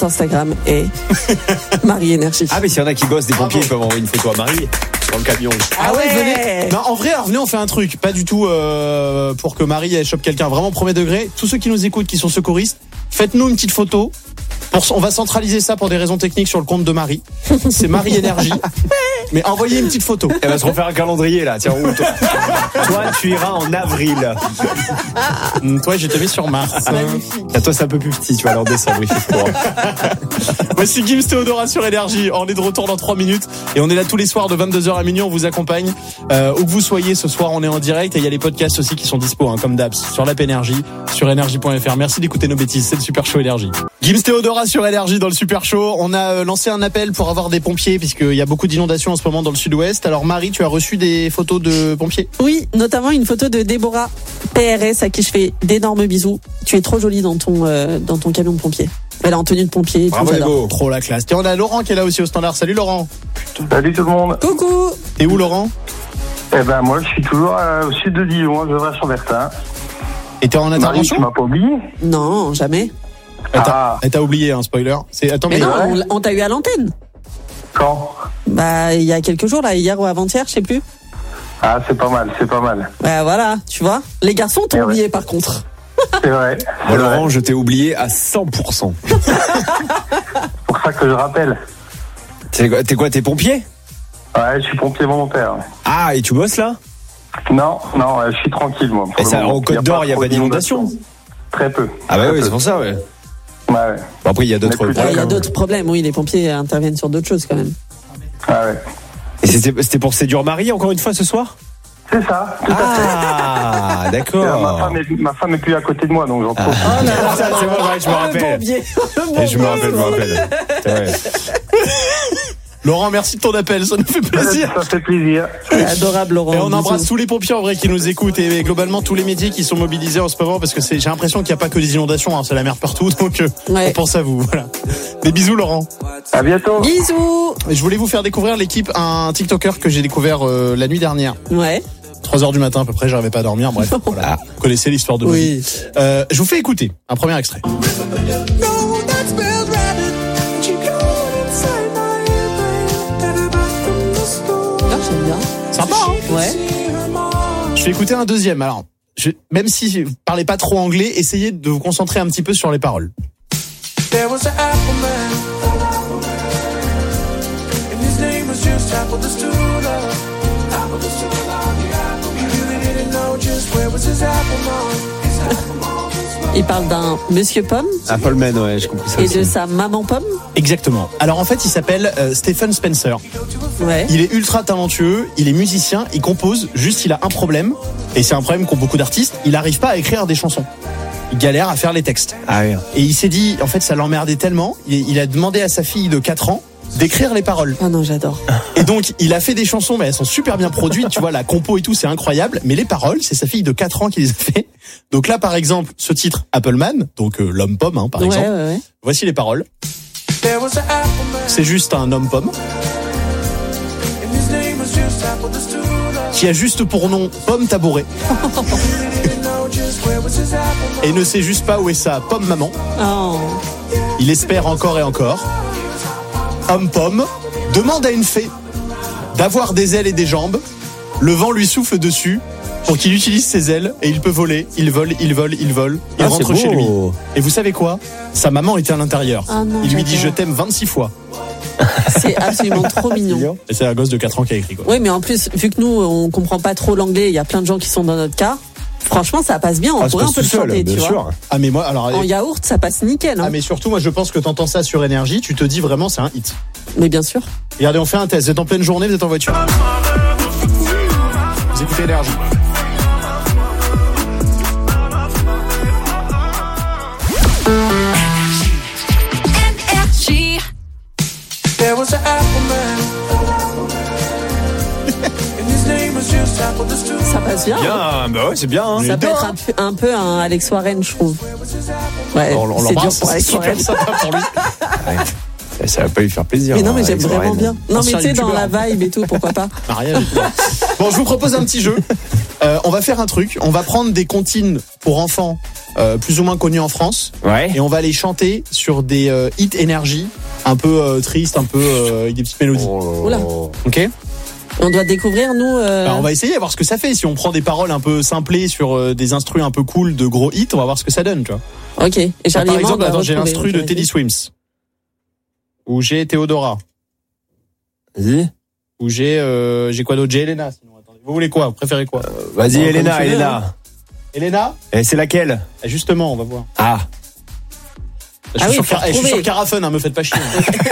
Marie Énergie. Ah mais s'il y en a qui bossent, des pompiers, ils peuvent envoyer une photo à Marie dans le camion. Ah ouais, venez. Non, en vrai, alors venez, on fait un truc. Pas du tout pour que Marie elle chope quelqu'un. Vraiment premier degré. Tous ceux qui nous écoutent, qui sont secouristes, faites-nous une petite photo. On va centraliser ça pour des raisons techniques sur le compte de Marie. C'est Marie Énergie. Mais envoyez une petite photo. Elle va se refaire un calendrier là. Tiens, où, toi, tu iras en avril. Toi, je te mets sur Mars. Et toi, c'est un peu plus petit. Tu vas aller en décembre. Il fait froid. Voici Gims Théodora sur Énergie. On est de retour dans 3 minutes et on est là tous les soirs de 22h à minuit. On vous accompagne où que vous soyez. Ce soir, on est en direct et il y a les podcasts aussi qui sont dispo, comme d'hab, sur l'app Énergie, sur énergie.fr. Merci d'écouter nos bêtises. C'est le Super Show Énergie. Gims Théodora Déborah sur Énergie dans le Super Show. On a lancé un appel pour avoir des pompiers puisqu'il y a beaucoup d'inondations en ce moment dans le sud-ouest. Alors Marie, tu as reçu des photos de pompiers? Oui, notamment une photo de Déborah PRS à qui je fais d'énormes bisous. Tu es trop jolie dans ton camion de pompier. Elle est en tenue de pompier. Bravo, j'adore. Trop la classe. Tiens, on a Laurent qui est là aussi au standard. Salut Laurent. Salut tout le monde. Coucou. T'es où Laurent? Eh ben moi je suis toujours au sud de Dijon, je vais sur Bertin. Et t'es en intervention? Marie, tu m'as pas oublié? Non, jamais. Elle t'a oublié, hein, spoiler. Attends, mais non, on t'a eu à l'antenne. Quand? Bah, il y a quelques jours, là, hier ou avant-hier, je sais plus. Ah, c'est pas mal, c'est pas mal. Bah voilà, tu vois. Les garçons t'ont oublié par contre. C'est vrai. Bon, Laurent, je t'ai oublié à 100%. C'est pour ça que je rappelle. T'es quoi, t'es pompier? Ouais, je suis pompier volontaire. Ah, et tu bosses là? Non, je suis tranquille moi. Et ça, au Côte d'Or, il n'y a pas d'inondation? Très peu. Ah bah oui, c'est pour ça, ouais. Ouais. Bon, après, il y a d'autres problèmes. Il y a d'autres problèmes, oui, les pompiers interviennent sur d'autres choses quand même. Ah ouais. Et c'était pour séduire Marie, encore une fois, ce soir? C'est ça, tout à fait. Ah, d'accord. Ma femme est plus à côté de moi, donc j'en trouve. Ah, c'est bon, ouais, je me rappelle. Je me rappelle. C'est vrai. Laurent, merci de ton appel, ça nous fait plaisir. Ça fait plaisir. C'est adorable, Laurent. Et on embrasse tous les pompiers en vrai qui nous écoutent et globalement tous les métiers qui sont mobilisés en ce moment parce que j'ai l'impression qu'il n'y a pas que des inondations, hein, c'est la mer partout, donc on pense à vous. Voilà. Des bisous Laurent. À bientôt. Bisous. Et je voulais vous faire découvrir l'équipe, un TikToker que j'ai découvert la nuit dernière. Ouais. 3h du matin à peu près, j'arrivais pas à dormir, bref. Voilà. Vous connaissez l'histoire de oui. Je vous fais écouter un premier extrait. Sympa, hein? Ouais. Je vais écouter un deuxième. Alors, même si vous parlez pas trop anglais, essayez de vous concentrer un petit peu sur les paroles. Il parle d'un monsieur Pomme. Appleman, ouais, j'ai compris ça. Et aussi. de sa maman Pomme. Exactement. Alors en fait, il s'appelle Stephen Spencer. Ouais. Il est ultra talentueux, il est musicien, il compose, juste il a un problème, et c'est un problème qu'ont beaucoup d'artistes, il n'arrive pas à écrire des chansons. Il galère à faire les textes. Ah oui. Et il s'est dit, en fait, ça l'emmerdait tellement, il a demandé à sa fille de 4 ans d'écrire les paroles. Ah non, j'adore. Et donc, il a fait des chansons, mais elles sont super bien produites, tu vois, la compo et tout, c'est incroyable, mais les paroles, c'est sa fille de 4 ans qui les a fait. Donc là, par exemple, ce titre, Appleman, donc l'homme pomme, hein, par exemple. Ouais. Voici les paroles. C'est juste un homme pomme qui a juste pour nom pomme tabouret et ne sait juste pas où est sa pomme maman. Oh. Il espère encore et encore. Homme pomme demande à une fée d'avoir des ailes et des jambes. Le vent lui souffle dessus pour qu'il utilise ses ailes et il peut voler. Il vole. Il rentre chez lui. Et vous savez quoi? Sa maman était à l'intérieur. Ah non, il lui dit j'adore. je t'aime 26 fois. C'est absolument trop mignon. Et c'est un gosse de 4 ans qui a écrit quoi. Oui, mais en plus, vu que nous, on comprend pas trop l'anglais, il y a plein de gens qui sont dans notre cas. Franchement, ça passe bien. On pourrait un peu le chanter, tu vois. Ah mais moi, alors en yaourt, ça passe nickel. Hein. Ah mais surtout, moi, je pense que t'entends ça sur Énergie, tu te dis vraiment c'est un hit. Mais bien sûr. Regardez, on fait un test. Vous êtes en pleine journée, vous êtes en voiture. Vous écoutez Énergie. Ça passe bien. Bien, bah ouais, c'est bien. Hein. Ça peut être un peu un Alex Warren, je trouve. Ouais, on l'embrasse, c'est super sympa pour lui. Ouais. Ça va pas lui faire plaisir. Mais non, mais j'aime Alex vraiment Warren. bien. Non, mais Ancien tu sais, dans youtubeur. la vibe et tout, pourquoi pas. Mariage et tout. Bon, je vous propose un petit jeu. On va faire un truc. On va prendre des comptines pour enfants plus ou moins connus en France. Ouais. Et on va les chanter sur des hits énergie, un peu tristes, un peu avec des petites mélodies. Oula. Ok. On doit découvrir, nous. Alors, on va essayer à voir ce que ça fait. Si on prend des paroles un peu simplées sur des instrus un peu cool de gros hits, on va voir ce que ça donne, tu vois. Ok. Et Charlie Par et moi, exemple, on va attends, j'ai retrouver, l'instru de Teddy Swims. Ou j'ai Théodora. Vas-y. Ou j'ai quoi d'autre? J'ai Elena. Sinon, attendez. Vous voulez quoi? Vous préférez quoi? Vas-y, Comme Elena, tu veux, Elena. hein. Elena? Et c'est laquelle? Justement, on va voir. Ah. Je suis sur Carafun, hein, me faites pas chier.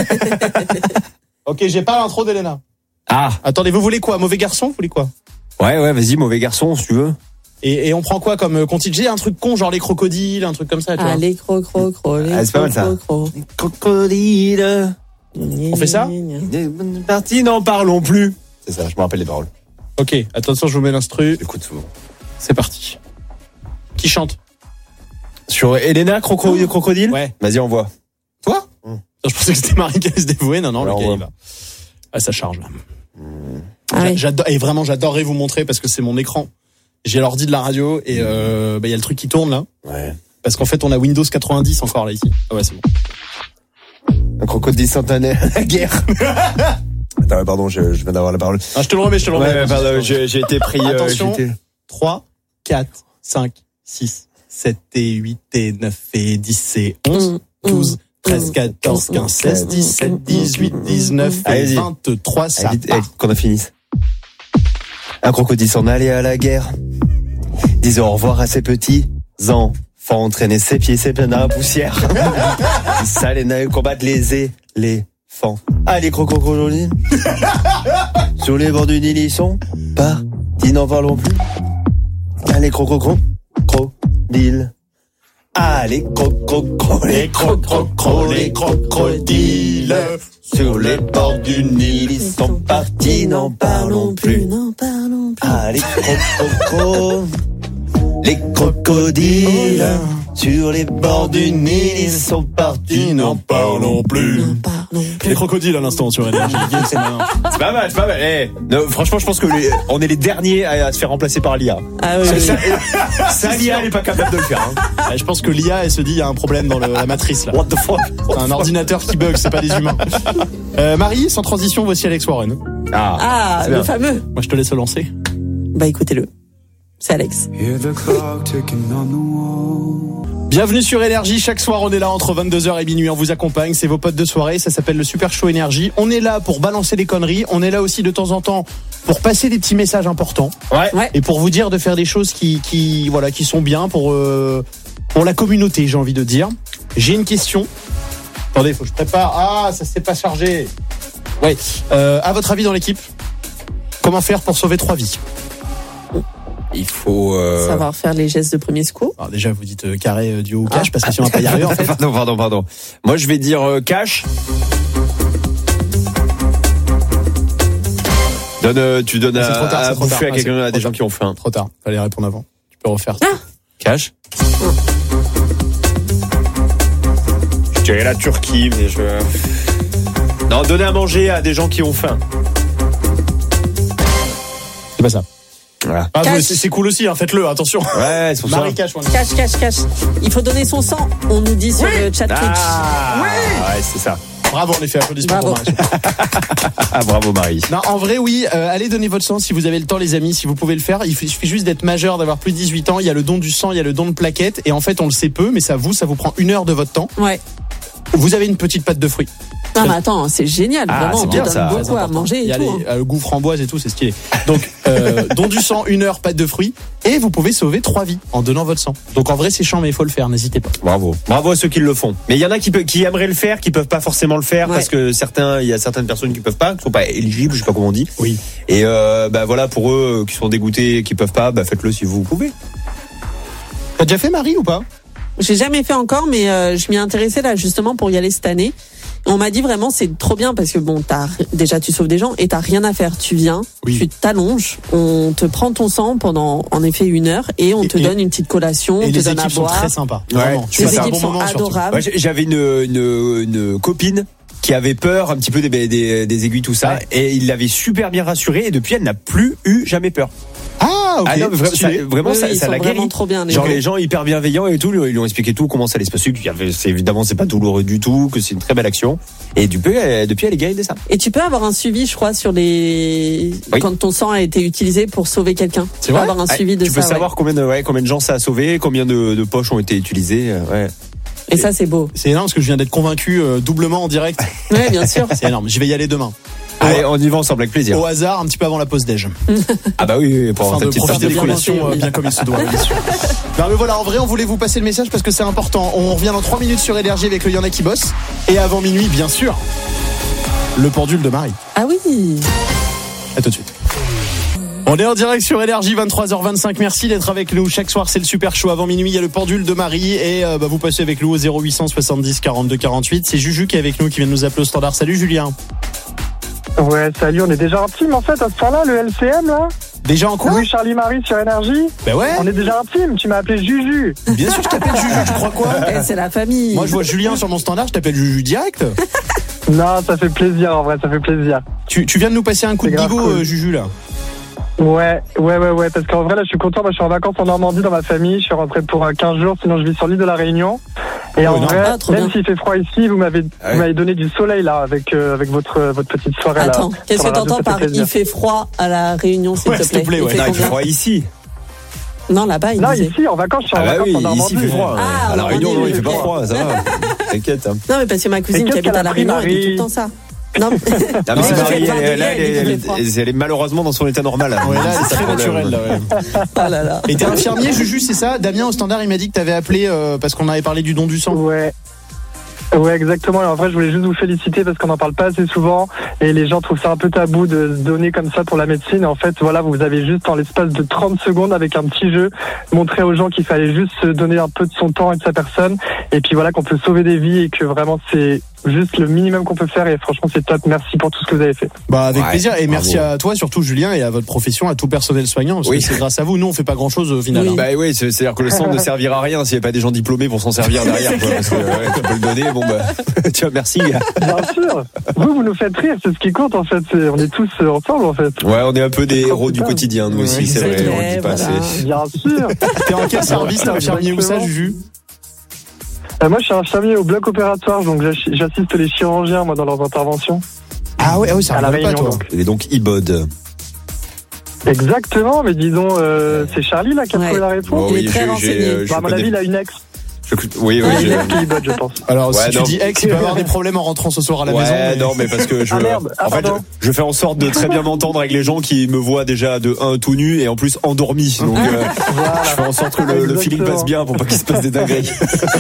Ok, j'ai pas l'intro d'Elena. Ah. Attendez, vous voulez quoi? Mauvais garçon? Vous voulez quoi? Ouais, vas-y, mauvais garçon, si tu veux. Et on prend quoi comme contingé? Un truc con, genre les crocodiles, un truc comme ça, tu vois. Les crocodiles. C'est pas mal ça. Les crocodiles. On fait ça? Parti, n'en parlons plus. C'est ça, je me rappelle les paroles. Ok, attention, je vous mets l'instru. Écoute souvent. C'est parti. Qui chante? Sur Elena, crocodile? Ouais. Vas-y, envoie. Toi? Je pensais que c'était Marie qui allait se dévouer. Non, Alors, le gars, il va. Ah, ça charge, là. J'adore, et vraiment, j'adorerais vous montrer parce que c'est mon écran. J'ai l'ordi de la radio et y a le truc qui tourne, là. Ouais. Parce qu'en fait, on a Windows 90 encore, là, ici. Ah ouais, c'est bon. Un crocodile centenaire, la guerre. Attends, pardon, je viens d'avoir la parole. Ah, je te le remets. Ouais, pardon, j'ai été pris. Attention, 3, 4, 5, 6, 7 et 8 et 9 et 10 et 11, 12, 13, 14, 15, 16, 17, 18, 19 et 23, ça part. Qu'on a fini. Un crocodile s'en allait à la guerre. Disait au revoir à ses petits enfants. Entraîner ses pieds, ses pleins à la poussière. Il s'allait combattre les éléphants. Allez, crocodiles. Sur les bords du Nil, ils sont partis, n'en parlons plus. Allez, crocodiles. Allez, les crocodiles. Sur les bords du Nil, ils sont partis, n'en parlons plus. Allez, les crocodiles. Sur les bords du Nil, ils sont partis, n'en parlons plus. Les crocodiles à l'instant sur Énergie. C'est pas mal, c'est pas mal. Non, franchement, je pense que on est les derniers à se faire remplacer par l'IA. Ah oui. Ça, l'IA, elle est pas capable de le faire. Hein. Je pense que l'IA, elle se dit, il y a un problème dans la matrice, là. What the fuck? C'est un ordinateur qui bug, c'est pas des humains. Marie, sans transition, voici Alex Warren. Ah, le fameux. Moi, je te laisse le lancer. Bah, écoutez-le. C'est Alex. Bienvenue sur Énergie, chaque soir on est là entre 22h et minuit, on vous accompagne, c'est vos potes de soirée, ça s'appelle le Super Show Énergie. On est là pour balancer des conneries, on est là aussi de temps en temps pour passer des petits messages importants. Ouais. Et pour vous dire de faire des choses qui sont bien pour la communauté, j'ai envie de dire. J'ai une question. Attendez, faut que je prépare. Ah, ça s'est pas chargé. Ouais. À votre avis dans l'équipe, comment faire pour sauver 3 vies? Il faut savoir faire les gestes de premier secours. Alors déjà, vous dites carré, duo ou cash, parce que sinon on va pas y arriver en fait. Pardon. Moi, je vais dire cash. Tu donnes à bouffer à quelqu'un, à des gens qui ont faim. Trop tard. Fallait répondre avant. Tu peux refaire. Cash. Je dirais la Turquie, mais non, donner à manger à des gens qui ont faim. C'est pas ça. Voilà. Ah, c'est cool aussi, hein, faites-le, attention. Ouais, c'est pour Marie ça. Cache. Il faut donner son sang, on nous dit sur le chat Twitch. Ouais, c'est ça. Bravo, en effet, applaudissements pour Marie. Bravo Marie. Non, en vrai, oui, allez donner votre sang si vous avez le temps, les amis, si vous pouvez le faire. Il suffit juste d'être majeur, d'avoir plus de 18 ans. Il y a le don du sang, il y a le don de plaquettes. Et en fait, on le sait peu, mais ça vous prend 1 heure de votre temps. Ouais. Vous avez une petite pâte de fruits. Non mais attends, c'est génial, vraiment, c'est on bien, donne ça. beaucoup à manger Il y et a tout. le goût framboise et tout, c'est stylé. Donc, don du sang, 1 heure, pâte de fruits. Et vous pouvez sauver 3 vies en donnant votre sang. Donc en vrai, c'est chiant, mais il faut le faire, n'hésitez pas. Bravo à ceux qui le font. Mais il y en a qui aimeraient le faire, qui peuvent pas forcément le faire parce que il y a certaines personnes qui peuvent pas, qui sont pas éligibles, je sais pas comment on dit. Oui. Et voilà, pour eux qui sont dégoûtés, qui peuvent pas, faites-le si vous pouvez. T'as déjà fait, Marie, ou pas? J'ai jamais fait encore, mais je m'y intéressais là justement pour y aller cette année. On m'a dit vraiment c'est trop bien parce que bon déjà tu sauves des gens et t'as rien à faire, tu viens, tu t'allonges, on te prend ton sang pendant en effet 1 heure et on te donne une petite collation, on te donne à boire. Les équipes sont très sympas. Ouais, les équipes sont adorables. Ouais, j'avais une copine qui avait peur un petit peu des aiguilles tout ça et il l'avait super bien rassurée et depuis elle n'a plus eu jamais peur. Ah, ok. Non, vraiment, ça l'a guéri. Trop bien, genre les gens hyper bienveillants et tout, ils lui ont expliqué tout, comment ça allait se passer, évidemment c'est pas douloureux du tout, que c'est une très belle action. Et depuis elle est guérie de ça. Et tu peux avoir un suivi, je crois, sur quand ton sang a été utilisé pour sauver quelqu'un. C'est vrai. Avoir un suivi de ça. Tu peux savoir combien de gens ça a sauvé, combien de poches ont été utilisées. Ouais. Et ça c'est beau. C'est énorme parce que je viens d'être convaincu doublement en direct. Ouais, bien sûr. C'est énorme. Je vais y aller demain. Allez, on y va ensemble avec plaisir. Au hasard, un petit peu avant la pause déj. Ah bah oui, pour avoir ta petite profiter des collations bien comme il se doit. Non mais voilà, en vrai, on voulait vous passer le message parce que c'est important. On revient dans 3 minutes sur Énergie avec le Y'en a qui bosse. Et avant minuit, bien sûr, le pendule de Marie. Ah oui. À tout de suite. On est en direct sur Énergie, 23h25. Merci d'être avec nous. Chaque soir, c'est le Super Show. Avant minuit, il y a le pendule de Marie. Et vous passez avec nous au 0800 70 42 48. C'est Juju qui est avec nous, qui vient de nous appeler au standard. Salut Julien. Ouais, salut. On est déjà intime en fait à ce point-là, le LCM là. Déjà en quoi? Oui, Charlie Marie sur Énergie. Ben ouais. On est déjà intime. Tu m'as appelé Juju. Bien sûr, je t'appelle Juju. Tu crois quoi? C'est la famille. Moi, je vois Julien sur mon standard. Je t'appelle Juju direct. Non, ça fait plaisir en vrai. Ça fait plaisir. Tu viens de nous passer un coup de bigot, cool. Juju là. Ouais, parce qu'en vrai là je suis content, moi je suis en vacances en Normandie dans ma famille, je suis rentré pour 15 jours, sinon je vis sur l'île de la Réunion. Et en vrai, même s'il fait froid ici, vous m'avez donné du soleil là avec votre petite soirée. Attends, là. Qu'est-ce que t'entends par il fait froid à la Réunion, s'il te plaît? Il fait froid ici. Non, là-bas, il disait. Ici, en vacances, je suis en vacances en Normandie. Ici, il fait froid. Ah, à la Réunion, non, il fait pas froid, ça va. T'inquiète. Non, mais parce que ma cousine qui habite à la Réunion, elle dit tout le temps ça. Non, mais c'est Marie, elle est malheureusement dans son état normal. Ouais, là, c'est très naturel. Là, ouais. Oh là là. Et t'es infirmier, Juju, c'est ça? Damien, au standard, il m'a dit que t'avais appelé parce qu'on avait parlé du don du sang. Ouais, exactement. Et en vrai, je voulais juste vous féliciter parce qu'on n'en parle pas assez souvent et les gens trouvent ça un peu tabou de se donner comme ça pour la médecine. Et en fait, voilà, vous avez juste en l'espace de 30 secondes avec un petit jeu montré aux gens qu'il fallait juste se donner un peu de son temps et de sa personne. Et puis voilà, qu'on peut sauver des vies et que vraiment c'est juste le minimum qu'on peut faire. Et franchement, c'est top. Merci pour tout ce que vous avez fait. Bah, avec plaisir. Et merci à toi, surtout Julien, et à votre profession, à tout personnel soignant. Parce que c'est grâce à vous. Nous, on fait pas grand chose au final. Oui. Bah oui, c'est-à-dire que le sang ne servira à rien s'il n'y avait pas des gens diplômés pour s'en servir derrière. Quoi, parce que tu peux le donner. Bon, bah, tu vois, merci. Bien sûr. Vous nous faites rire. C'est ce qui compte, en fait. On est tous ensemble, en fait. Ouais, on est un peu des héros du quotidien, nous aussi. C'est vrai, on le dit pas assez. Bien sûr. T'es en quel service? T'es infirmier où ça, Juju? Moi, je suis infirmier au bloc opératoire, donc j'assiste les chirurgiens, moi, dans leurs interventions. Ah ouais, ça à la Réunion, pas, toi. Et donc, IBOD. Exactement, mais disons, c'est Charlie, là, qui a trouvé la réponse. Oui, à mon avis, il a une ex. Oui, je pense. Alors, si tu dis ex, il peut avoir des problèmes en rentrant ce soir à la maison. Non, mais parce que je fais en sorte de très bien m'entendre avec les gens qui me voient déjà de 1 tout nu et en plus endormi. Donc, je fais en sorte que le feeling passe bien pour pas qu'il se passe des dingueries.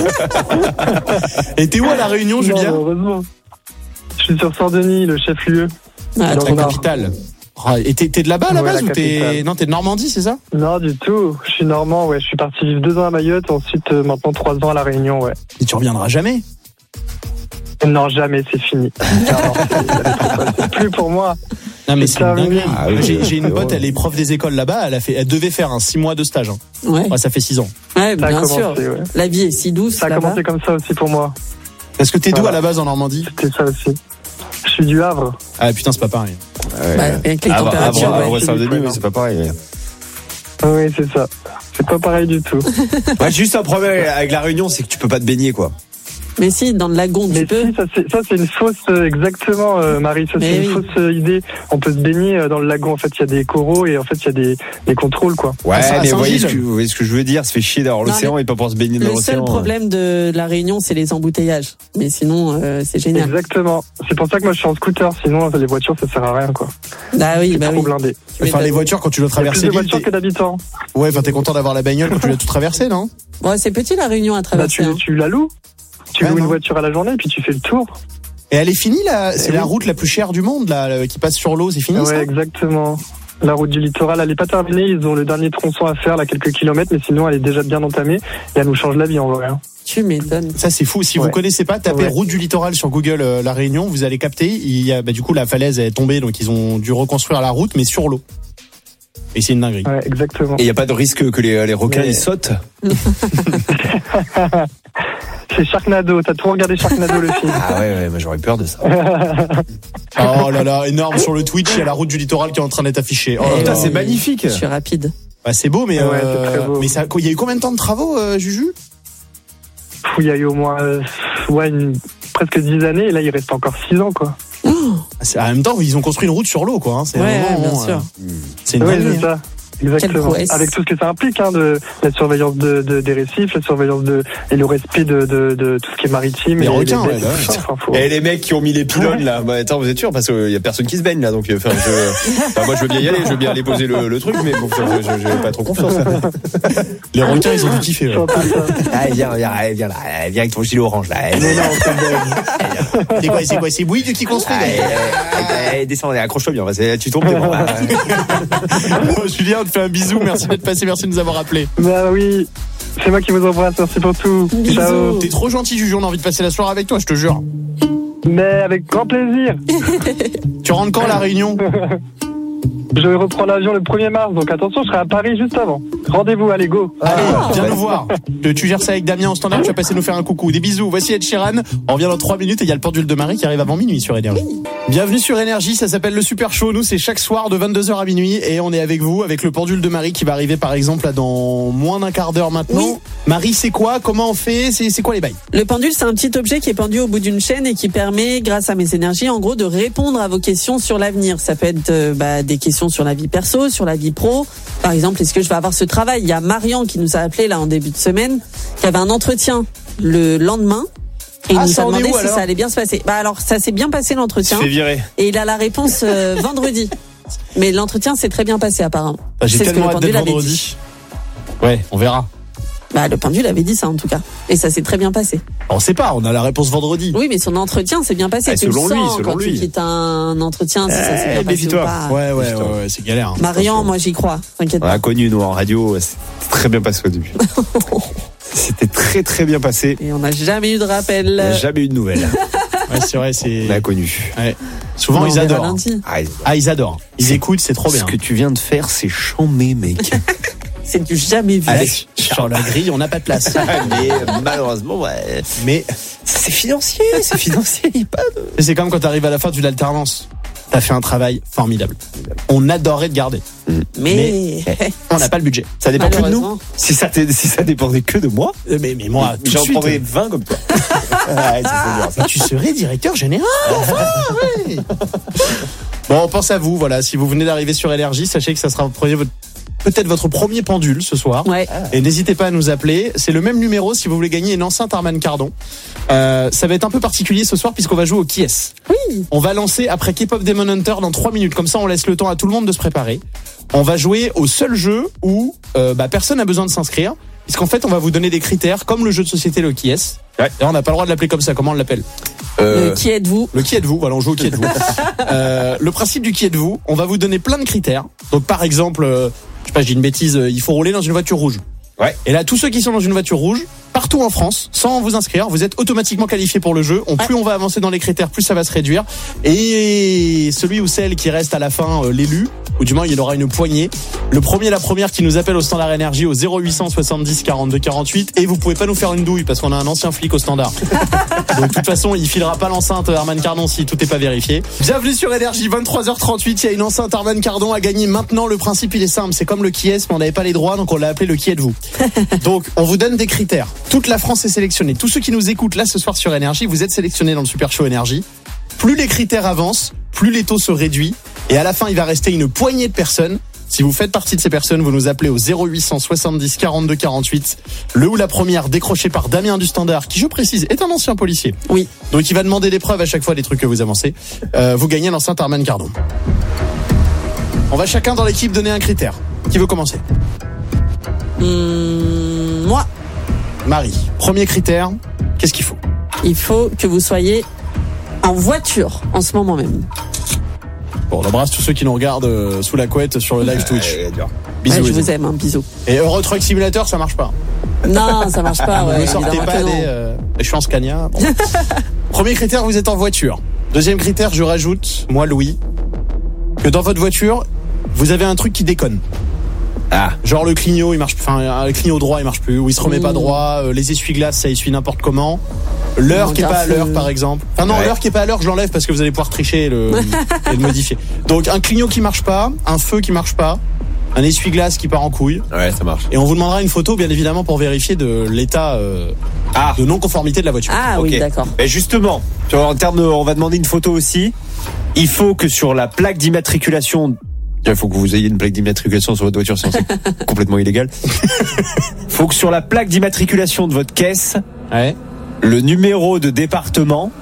Et t'es où à la Réunion, Julien? Heureusement. Je suis sur Saint-Denis, le chef-lieu. Dans la capitale. Et t'es de là-bas à la base ou t'es de Normandie, c'est ça? Non, du tout. Je suis normand, ouais. Je suis parti vivre 2 ans à Mayotte, ensuite maintenant 3 ans à la Réunion, ouais. Et tu reviendras jamais? Non, jamais, c'est fini. C'est plus pour moi. Non, mais c'est dingue. J'ai une pote, elle est prof des écoles là-bas, elle devait faire 6 mois de stage. Ouais. Ça fait 6 ans. Ouais, bien sûr. Ouais. La vie est si douce. Ça a commencé comme ça aussi pour moi. Est-ce que t'es d'où à la base en Normandie? C'était ça aussi. Je suis du Havre. Ah putain, c'est pas pareil. Avec les températures. Saint-Denis, c'est pas pareil. Oui, c'est ça. C'est pas pareil du tout. Juste un problème avec la Réunion, c'est que tu peux pas te baigner, quoi. Mais si, dans de la gonde, tu peux. Ça c'est une fausse, exactement, Marie. Ça c'est une fausse idée. On peut se baigner dans le lagon. En fait, il y a des coraux et en fait, il y a des contrôles, quoi. Ouais, mais vous voyez ce que je veux dire. Ça fait chier d'avoir l'océan et pas pouvoir se baigner dans l'océan. Le seul problème de la Réunion, c'est les embouteillages. Mais sinon, c'est génial. Exactement. C'est pour ça que moi, je suis en scooter. Sinon, les voitures, ça sert à rien, quoi. Bah oui, c'est trop blindé. Enfin, les voitures, quand tu dois traverser l'île. Il y a plus de voitures que d'habitants. Ouais, t'es content d'avoir la bagnole quand tu l'as tout traversé, non? Ouais, c'est petit la Réunion à traverser. Tu la loues. Tu loues une voiture à la journée et puis tu fais le tour. Et elle est finie là? C'est la route la plus chère du monde là, qui passe sur l'eau, c'est fini? Ouais, exactement. La route du littoral, elle est pas terminée. Ils ont le dernier tronçon à faire, là, quelques kilomètres, mais sinon elle est déjà bien entamée et elle nous change la vie en vrai. Tu m'étonnes. Ça c'est fou. Si vous connaissez pas, tapez route du littoral sur Google la Réunion, vous allez capter. Il y a du coup la falaise est tombée, donc ils ont dû reconstruire la route, mais sur l'eau. Et c'est une dinguerie. Ouais, exactement. Et il y a pas de risque que les requins ils sautent? C'est Sharknado, t'as trop regardé Sharknado le film. Ah ouais, moi j'aurais peur de ça. Oh là là, énorme sur le Twitch, il y a la route du littoral qui est en train d'être affichée. Oh putain, c'est magnifique. Je suis rapide. Bah, c'est beau, mais c'est très beau. Mais ça, il y a eu combien de temps de travaux, Juju? Il y a eu au moins presque 10 années et là il reste encore 6 ans, quoi. En même temps, ils ont construit une route sur l'eau, quoi. C'est bien sûr. c'est une c'est ça. Exactement. prouesse. Avec tout ce que ça implique, de la surveillance des récifs, la surveillance et le respect de tout ce qui est maritime. Les requins, baies, tout ça. Et les mecs qui ont mis les pylônes là, attends, vous êtes sûr parce qu'il y a personne qui se baigne là, donc moi je veux bien y aller, je veux bien aller poser le truc, mais bon, j'ai pas trop confiance. Les requins, ils ont dû kiffer. Ouais. Viens avec ton gilet orange là. C'est quoi, c'est Bouygues qui construit. Descends, accroche-toi bien, tu tombes. Julien, on te fait un bisou, merci d'être passé, merci de nous avoir appelés. Bah oui, c'est moi qui vous embrasse, merci pour tout. Bisous. Ciao. T'es trop gentil, Juju, on a envie de passer la soirée avec toi, je te jure. Mais avec grand plaisir. Tu rentres quand à La Réunion? Je reprends l'avion le 1er mars, donc attention, je serai à Paris juste avant. Rendez-vous, allez, go. Allez, viens nous voir. Tu gères ça avec Damien au standard, tu vas passer nous faire un coucou. Des bisous, voici Ed Sheeran. On revient dans 3 minutes et il y a le pendule de Marie qui arrive avant minuit sur Énergie. Bienvenue sur Énergie, ça s'appelle le Super Show. Nous, c'est chaque soir de 22h à minuit et on est avec vous, avec le pendule de Marie qui va arriver par exemple là dans moins d'un quart d'heure maintenant. Oui. Marie, c'est quoi? Comment on fait? C'est quoi les bails? Le pendule, c'est un petit objet qui est pendu au bout d'une chaîne et qui permet, grâce à Mes Énergies, en gros, de répondre à vos questions sur l'avenir. Ça peut être des questions sur la vie perso, sur la vie pro. Par exemple, est-ce que je vais avoir ce travail? Il y a Marian qui nous a appelé là en début de semaine, qui avait un entretien le lendemain. Et il nous a demandé si ça allait bien se passer. Alors, ça s'est bien passé l'entretien. Il se fait virer. Et il a la réponse vendredi. Mais l'entretien s'est très bien passé apparemment. J'ai tellement hâte d'être vendredi. Ouais, on verra. Le pendule avait dit ça en tout cas. Et ça s'est très bien passé. On sait pas, on a la réponse vendredi. Oui, mais son entretien s'est bien passé. Tu le sens quand tu quittes un entretien, si ça s'est bien passé ou pas. Ouais, c'est galère. Marian, moi j'y crois, t'inquiète pas. On l'a connu nous en radio, c'est très bien passé au début. C'était très très bien passé. Et on n'a jamais eu de rappel. Jamais eu de nouvelles. Ouais, c'est vrai, c'est... On l'a connu. Ouais. Souvent, ils adorent. Ils adorent. Ils écoutent, c'est trop bien. Ce que tu viens de faire, c'est chambé, mec. C'est du jamais vu. Allez, sur la grille, on n'a pas de place. Mais malheureusement, ouais. Mais c'est financier, il n'y a pas de... C'est comme quand tu arrives à la fin d'une alternance. T'as fait un travail formidable. On adorerait te garder. Mais on n'a pas le budget. Ça dépend que de nous. Si ça dépendait que de moi. Mais moi, tout j'en de suite. prendrais 20 comme toi. Tu serais directeur général. Ouais. Bon, on pense à vous. Voilà, si vous venez d'arriver sur Énergie, sachez que ça sera peut-être votre premier pendule ce soir. Ouais. Et n'hésitez pas à nous appeler. C'est le même numéro si vous voulez gagner une enceinte Harman Kardon. Ça va être un peu particulier ce soir puisqu'on va jouer au Qui est-ce. Oui. On va lancer après K-pop Demon Hunter dans 3 minutes. Comme ça, on laisse le temps à tout le monde de se préparer. On va jouer au seul jeu où personne n'a besoin de s'inscrire. Puisqu'en fait, on va vous donner des critères comme le jeu de société, le Qui est-ce. Ouais. Et on n'a pas le droit de l'appeler comme ça. Comment on l'appelle? Le Qui êtes-vous? Le Qui êtes-vous, voilà, on joue au Qui êtes-vous. Le principe du Qui êtes-vous, on va vous donner plein de critères. Donc par exemple, je sais pas, je dis une bêtise, il faut rouler dans une voiture rouge. Ouais. Et là, tous ceux qui sont dans une voiture rouge, partout en France, sans vous inscrire, vous êtes automatiquement qualifiés pour le jeu. Plus on va avancer dans les critères, plus ça va se réduire. Et celui ou celle qui reste à la fin, l'élu, ou du moins il y en aura une poignée. Le premier, la première qui nous appelle au standard Énergie au 0800 70 42 48. Et vous pouvez pas nous faire une douille parce qu'on a un ancien flic au standard. Donc de toute façon, il filera pas l'enceinte Harman Kardon si tout est pas vérifié. Bienvenue sur Énergie, 23h38. Il y a une enceinte Harman Kardon à gagner maintenant. Le principe il est simple, c'est comme le Qui est-ce, mais on n'avait pas les droits, donc on l'a appelé le Qui êtes-vous. Donc on vous donne des critères. Toute la France est sélectionnée. Tous ceux qui nous écoutent là ce soir sur Énergie, vous êtes sélectionnés dans le Super Show Énergie. Plus les critères avancent, plus les taux se réduisent. Et à la fin, il va rester une poignée de personnes. Si vous faites partie de ces personnes, vous nous appelez au 0800 70 42 48. Le ou la première décrochée par Damien du Standard, qui je précise est un ancien policier. Oui. Donc il va demander des preuves à chaque fois des trucs que vous avancez. Vous gagnez l'enceinte Harman Kardon. On va chacun dans l'équipe donner un critère. Qui veut commencer? Moi. Marie, premier critère, qu'est-ce qu'il faut? Il faut que vous soyez en voiture en ce moment même. Bon, on embrasse tous ceux qui nous regardent sous la couette sur le live Twitch. Bisous. Ouais, je vous aime, bisous. Et Euro Truck Simulator, ça marche pas. Non, ça marche pas. Ne sortez pas je suis en Scania. Bon. Premier critère, vous êtes en voiture. Deuxième critère, je rajoute, moi Louis, que dans votre voiture, vous avez un truc qui déconne. Ah. Genre le clignot, il marche, le clignot droit, il marche plus, ou il se remet pas droit, les essuie-glaces, ça essuie n'importe comment. L'heure qui est pas à l'heure, par exemple. Enfin non, l'heure qui est pas à l'heure, je l'enlève parce que vous allez pouvoir tricher et le modifier. Donc un clignot qui marche pas, un feu qui marche pas, un essuie-glace qui part en couille. Ouais, ça marche. Et on vous demandera une photo, bien évidemment, pour vérifier de l'état de non-conformité de la voiture. Ah oui, d'accord. Mais justement, en termes on va demander une photo aussi. Il faut que sur la plaque d'immatriculation Il faut que vous ayez une plaque d'immatriculation sur votre voiture, sinon c'est complètement illégal. Faut que sur la plaque d'immatriculation de votre caisse, le numéro de département,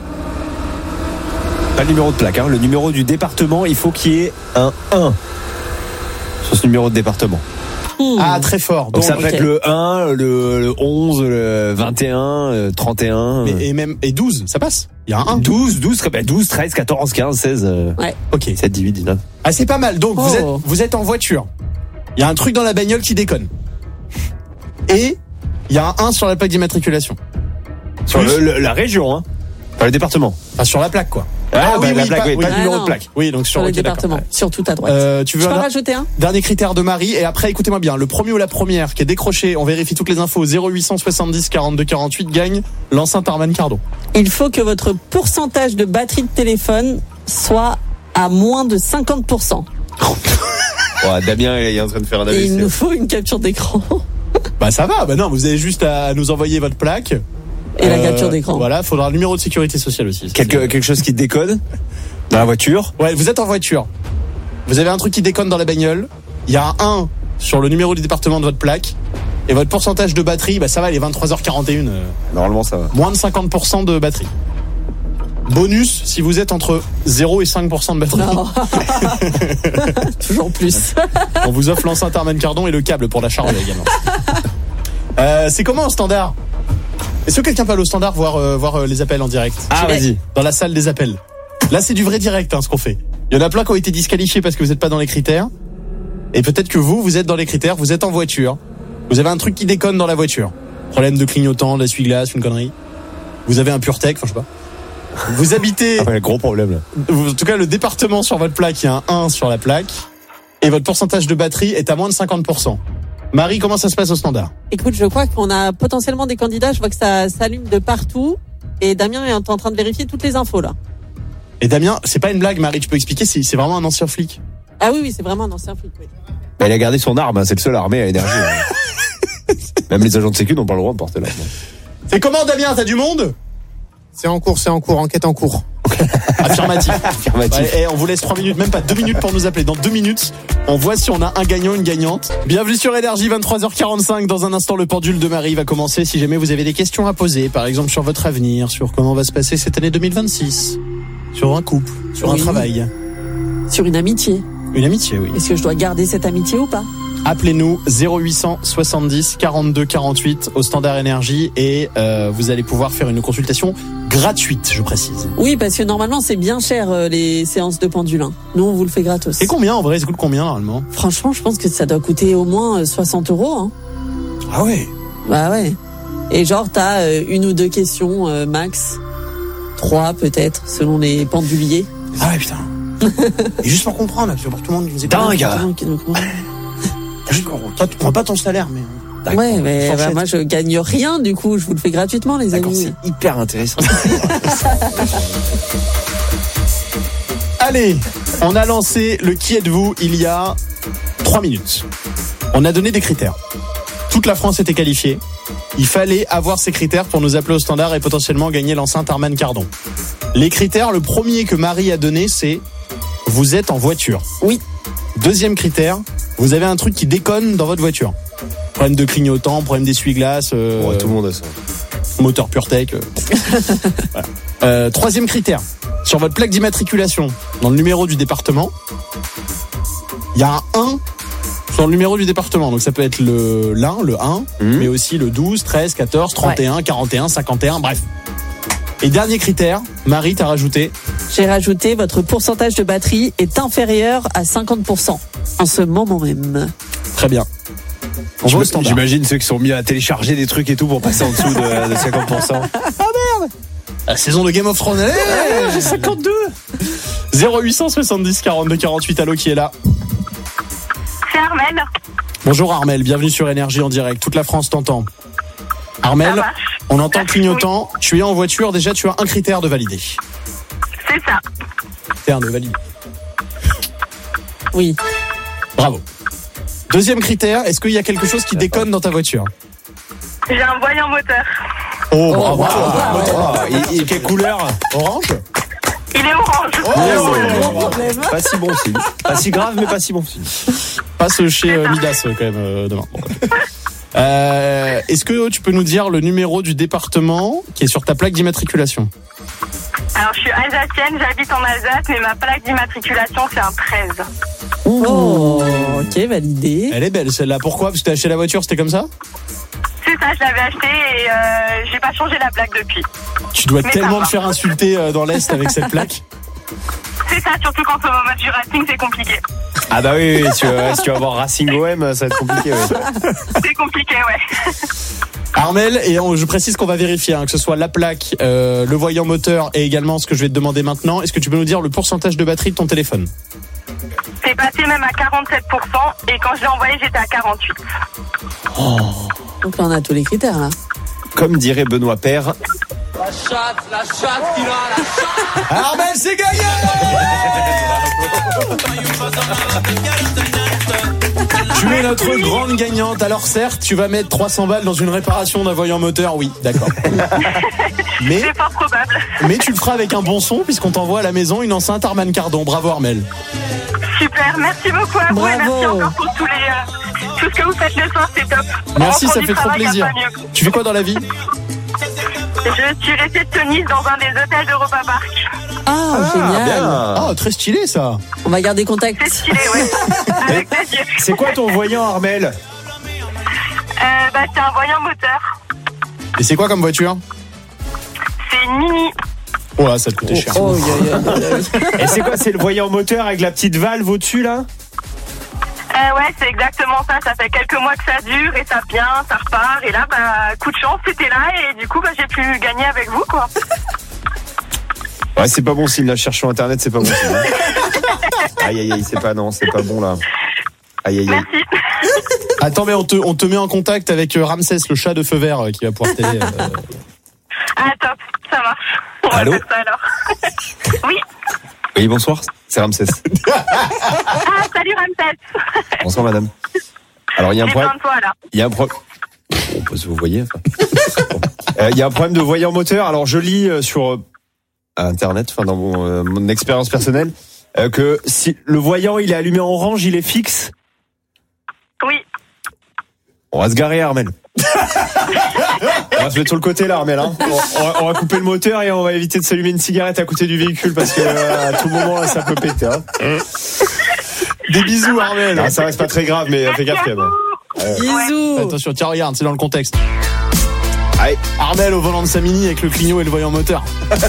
pas le numéro de plaque, le numéro du département, il faut qu'il y ait un 1 sur ce numéro de département. Ah, très fort. Donc ça peut être le 1, le 11, le 21, 31. Et 12, ça passe. Il y a un 1. 12, 13, 14, 15, 16. Ouais. Ok. 7, 18, 19. Ah, c'est pas mal. Donc, vous êtes en voiture. Il y a un truc dans la bagnole qui déconne. Et il y a un 1 sur la plaque d'immatriculation. Sur la région, Pas le département. Enfin, sur la plaque, quoi. La plaque, pas le numéro de plaque. Oui, donc sur le département, surtout à droite. Tu veux peux rajouter un dernier critère de Marie, et après, écoutez-moi bien, le premier ou la première qui est décroché, on vérifie toutes les infos, 0870 42 48, gagne l'enceinte Harman Kardon. Il faut que votre pourcentage de batterie de téléphone soit à moins de 50%. Damien, il est en train de faire un AVC. Et il nous faut une capture d'écran. Bah ça va, non, vous avez juste à nous envoyer votre plaque. Et la capture d'écran. Voilà, faudra le numéro de sécurité sociale aussi. Quelque chose qui déconne dans la voiture. Ouais, vous êtes en voiture. Vous avez un truc qui déconne dans la bagnole. Il y a un 1 sur le numéro du département de votre plaque. Et votre pourcentage de batterie, ça va, il est 23h41. Normalement, ça va. Moins de 50% de batterie. Bonus, si vous êtes entre 0 et 5% de batterie. Toujours plus. On vous offre l'enceinte Harman Kardon et le câble pour la charge également. C'est comment au standard ? Est-ce que quelqu'un peut aller au standard voir les appels en direct ? Vas-y. Dans la salle des appels. Là, c'est du vrai direct, ce qu'on fait. Il y en a plein qui ont été disqualifiés parce que vous n'êtes pas dans les critères. Et peut-être que vous êtes dans les critères, vous êtes en voiture. Vous avez un truc qui déconne dans la voiture. Problème de clignotant, de l'essuie-glace, une connerie. Vous avez un PureTech, je sais pas. Vous habitez... gros problème, là. En tout cas, le département sur votre plaque, il y a un 1 sur la plaque. Et votre pourcentage de batterie est à moins de 50%. Marie, comment ça se passe au standard ? Écoute, je crois qu'on a potentiellement des candidats. Je vois que ça s'allume de partout. Et Damien est en train de vérifier toutes les infos, là. Et Damien, c'est pas une blague, Marie, tu peux expliquer, c'est vraiment un ancien flic. Ah oui, c'est vraiment un ancien flic, oui. Il a gardé son arme, c'est le seul armé à énergie. Même les agents de sécu n'ont pas le droit de porter l'arme. C'est comment, Damien ? T'as du monde ? C'est en cours, enquête en cours. Affirmatif. Et on vous laisse 3 minutes, même pas 2 minutes pour nous appeler. Dans 2 minutes, on voit si on a un gagnant, une gagnante. Bienvenue sur Énergie, 23h45. Dans un instant, le pendule de Marie va commencer. Si jamais vous avez des questions à poser, par exemple sur votre avenir, sur comment va se passer cette année 2026, sur un couple, sur un travail, sur une amitié. Une amitié, oui. Est-ce que je dois garder cette amitié ou pas ? Appelez-nous 0870 42 48 au standard énergie et vous allez pouvoir faire une consultation gratuite, je précise. Oui, parce que normalement c'est bien cher les séances de pendule. Nous on vous le fait gratos. Et combien en vrai ? Ça coûte combien normalement ? Franchement, je pense que ça doit coûter au moins 60 €. Ah ouais ? Bah ouais. Et genre t'as une ou deux questions max, 3 peut-être selon les penduliers. Ah ouais putain. Et juste pour comprendre, parce que pour tout le monde nous est dingue. Toi, tu prends pas ton salaire, mais. Ouais, mais moi je gagne rien, du coup, je vous le fais gratuitement, les amis. C'est hyper intéressant. Allez, on a lancé le qui êtes-vous il y a 3 minutes. On a donné des critères. Toute la France était qualifiée. Il fallait avoir ces critères pour nous appeler au standard et potentiellement gagner l'enceinte Harman Kardon. Les critères, le premier que Marie a donné, c'est vous êtes en voiture. Oui. Deuxième critère, vous avez un truc qui déconne dans votre voiture. Problème de clignotant, problème d'essuie-glace. Tout le monde a ça. Moteur PureTech. Voilà. Troisième critère, sur votre plaque d'immatriculation, dans le numéro du département, il y a un 1 sur le numéro du département. Donc ça peut être le 1, mais aussi le 12, 13, 14, 31, 41, 51, bref. Et dernier critère, Marie, t'as rajouté ? J'ai rajouté votre pourcentage de batterie est inférieur à 50% en ce moment même. Très bien. J'imagine ceux qui sont mis à télécharger des trucs et tout pour passer en dessous de 50%. Ah merde ! La saison de Game of Thrones. J'ai 52. 0870 42 48, allô, qui est là ? C'est Armel. Bonjour Armel, bienvenue sur Énergie en direct. Toute la France t'entend. Armel, on entend clignotant. Oui. Tu es en voiture, déjà tu as un critère de valider. C'est ça. Critère de valider. Oui. Bravo. Deuxième critère, est-ce qu'il y a quelque chose qui déconne dans ta voiture ? J'ai un voyant moteur. Oh, bravo. Et quelle couleur ? Orange ? Il est orange. Oh, gros problème. Pas si bon signe. Pas si grave, mais pas si bon signe. Passe chez Midas quand même demain. Bon. Est-ce que tu peux nous dire le numéro du département qui est sur ta plaque d'immatriculation? Alors, je suis alsacienne, j'habite en Alsace, mais ma plaque d'immatriculation, c'est un 13. Oh, ok, validé. Elle est belle celle-là. Pourquoi? Parce que t'as acheté la voiture, c'était comme ça? C'est ça, je l'avais acheté et j'ai pas changé la plaque depuis. Tu dois Mais tellement ça te faire insulter dans l'Est avec cette plaque. C'est ça, surtout quand c'est au moment du Racing, c'est compliqué. Ah bah oui, si tu vas voir Racing OM, ça va être compliqué. Ouais. C'est compliqué, ouais. Armel, et je précise qu'on va vérifier que ce soit la plaque, le voyant moteur et également ce que je vais te demander maintenant. Est-ce que tu peux nous dire le pourcentage de batterie de ton téléphone? C'est passé même à 47% et quand je l'ai envoyé, j'étais à 48%. Oh. Donc là, on a tous les critères là. Comme dirait Benoît Père. La chatte qui va, la chatte. Armel, c'est gagné. Tu es notre grande gagnante. Alors certes, tu vas mettre 300 balles dans une réparation d'un voyant moteur, oui, d'accord. Mais c'est fort probable. Mais tu le feras avec un bon son puisqu'on t'envoie à la maison une enceinte Harman Kardon. Bravo Armel. Super, merci beaucoup à vous et merci encore pour tout ce que vous faites le soir, c'est top. Merci, ça fait trop plaisir. Tu fais quoi dans la vie? Je suis réceptionniste dans un des hôtels d'Europa Park. Ah, génial. Ah, très stylé ça. On va garder contact. C'est stylé, ouais. Avec plaisir. C'est quoi ton voyant, Armel? C'est un voyant moteur. Et c'est quoi comme voiture? C'est une Mini. Oh là, ça te coûtait cher. Et c'est quoi? C'est le voyant moteur avec la petite valve au-dessus là? Ouais, c'est exactement ça. Ça fait quelques mois que ça dure et ça vient, ça repart. Et là, coup de chance, c'était là et du coup, j'ai pu gagner avec vous, quoi. Ouais, c'est pas bon signe, la cherche sur internet, c'est pas bon signe. Aïe aïe aïe, c'est pas bon là. Aïe aïe aïe. Merci. Attends, mais on te met en contact avec Ramsès, le chat de feu vert qui va pouvoir t'aider. Ah, top, ça marche. On Allô? va faire ça alors. Oui. Oui, bonsoir, c'est Ramsès. Ah, salut Ramsès. Bonsoir madame. Alors il y a un problème. Il y a un problème. Vous voyez. Il y a un problème de voyant moteur. Alors je lis sur internet, dans mon expérience personnelle, que si le voyant il est allumé en orange, il est fixe. Oui. On va se garer, Armel. On va se mettre sur le côté là, Armel. On va couper le moteur et on va éviter de s'allumer une cigarette à côté du véhicule parce que à tout moment là, ça peut péter. Des bisous, Armel. Non, ça reste pas très grave, mais fais gaffe quand même. Bisous. Attention, tiens, regarde, c'est dans le contexte. Allez. Armel au volant de sa Mini avec le clignot et le voyant moteur.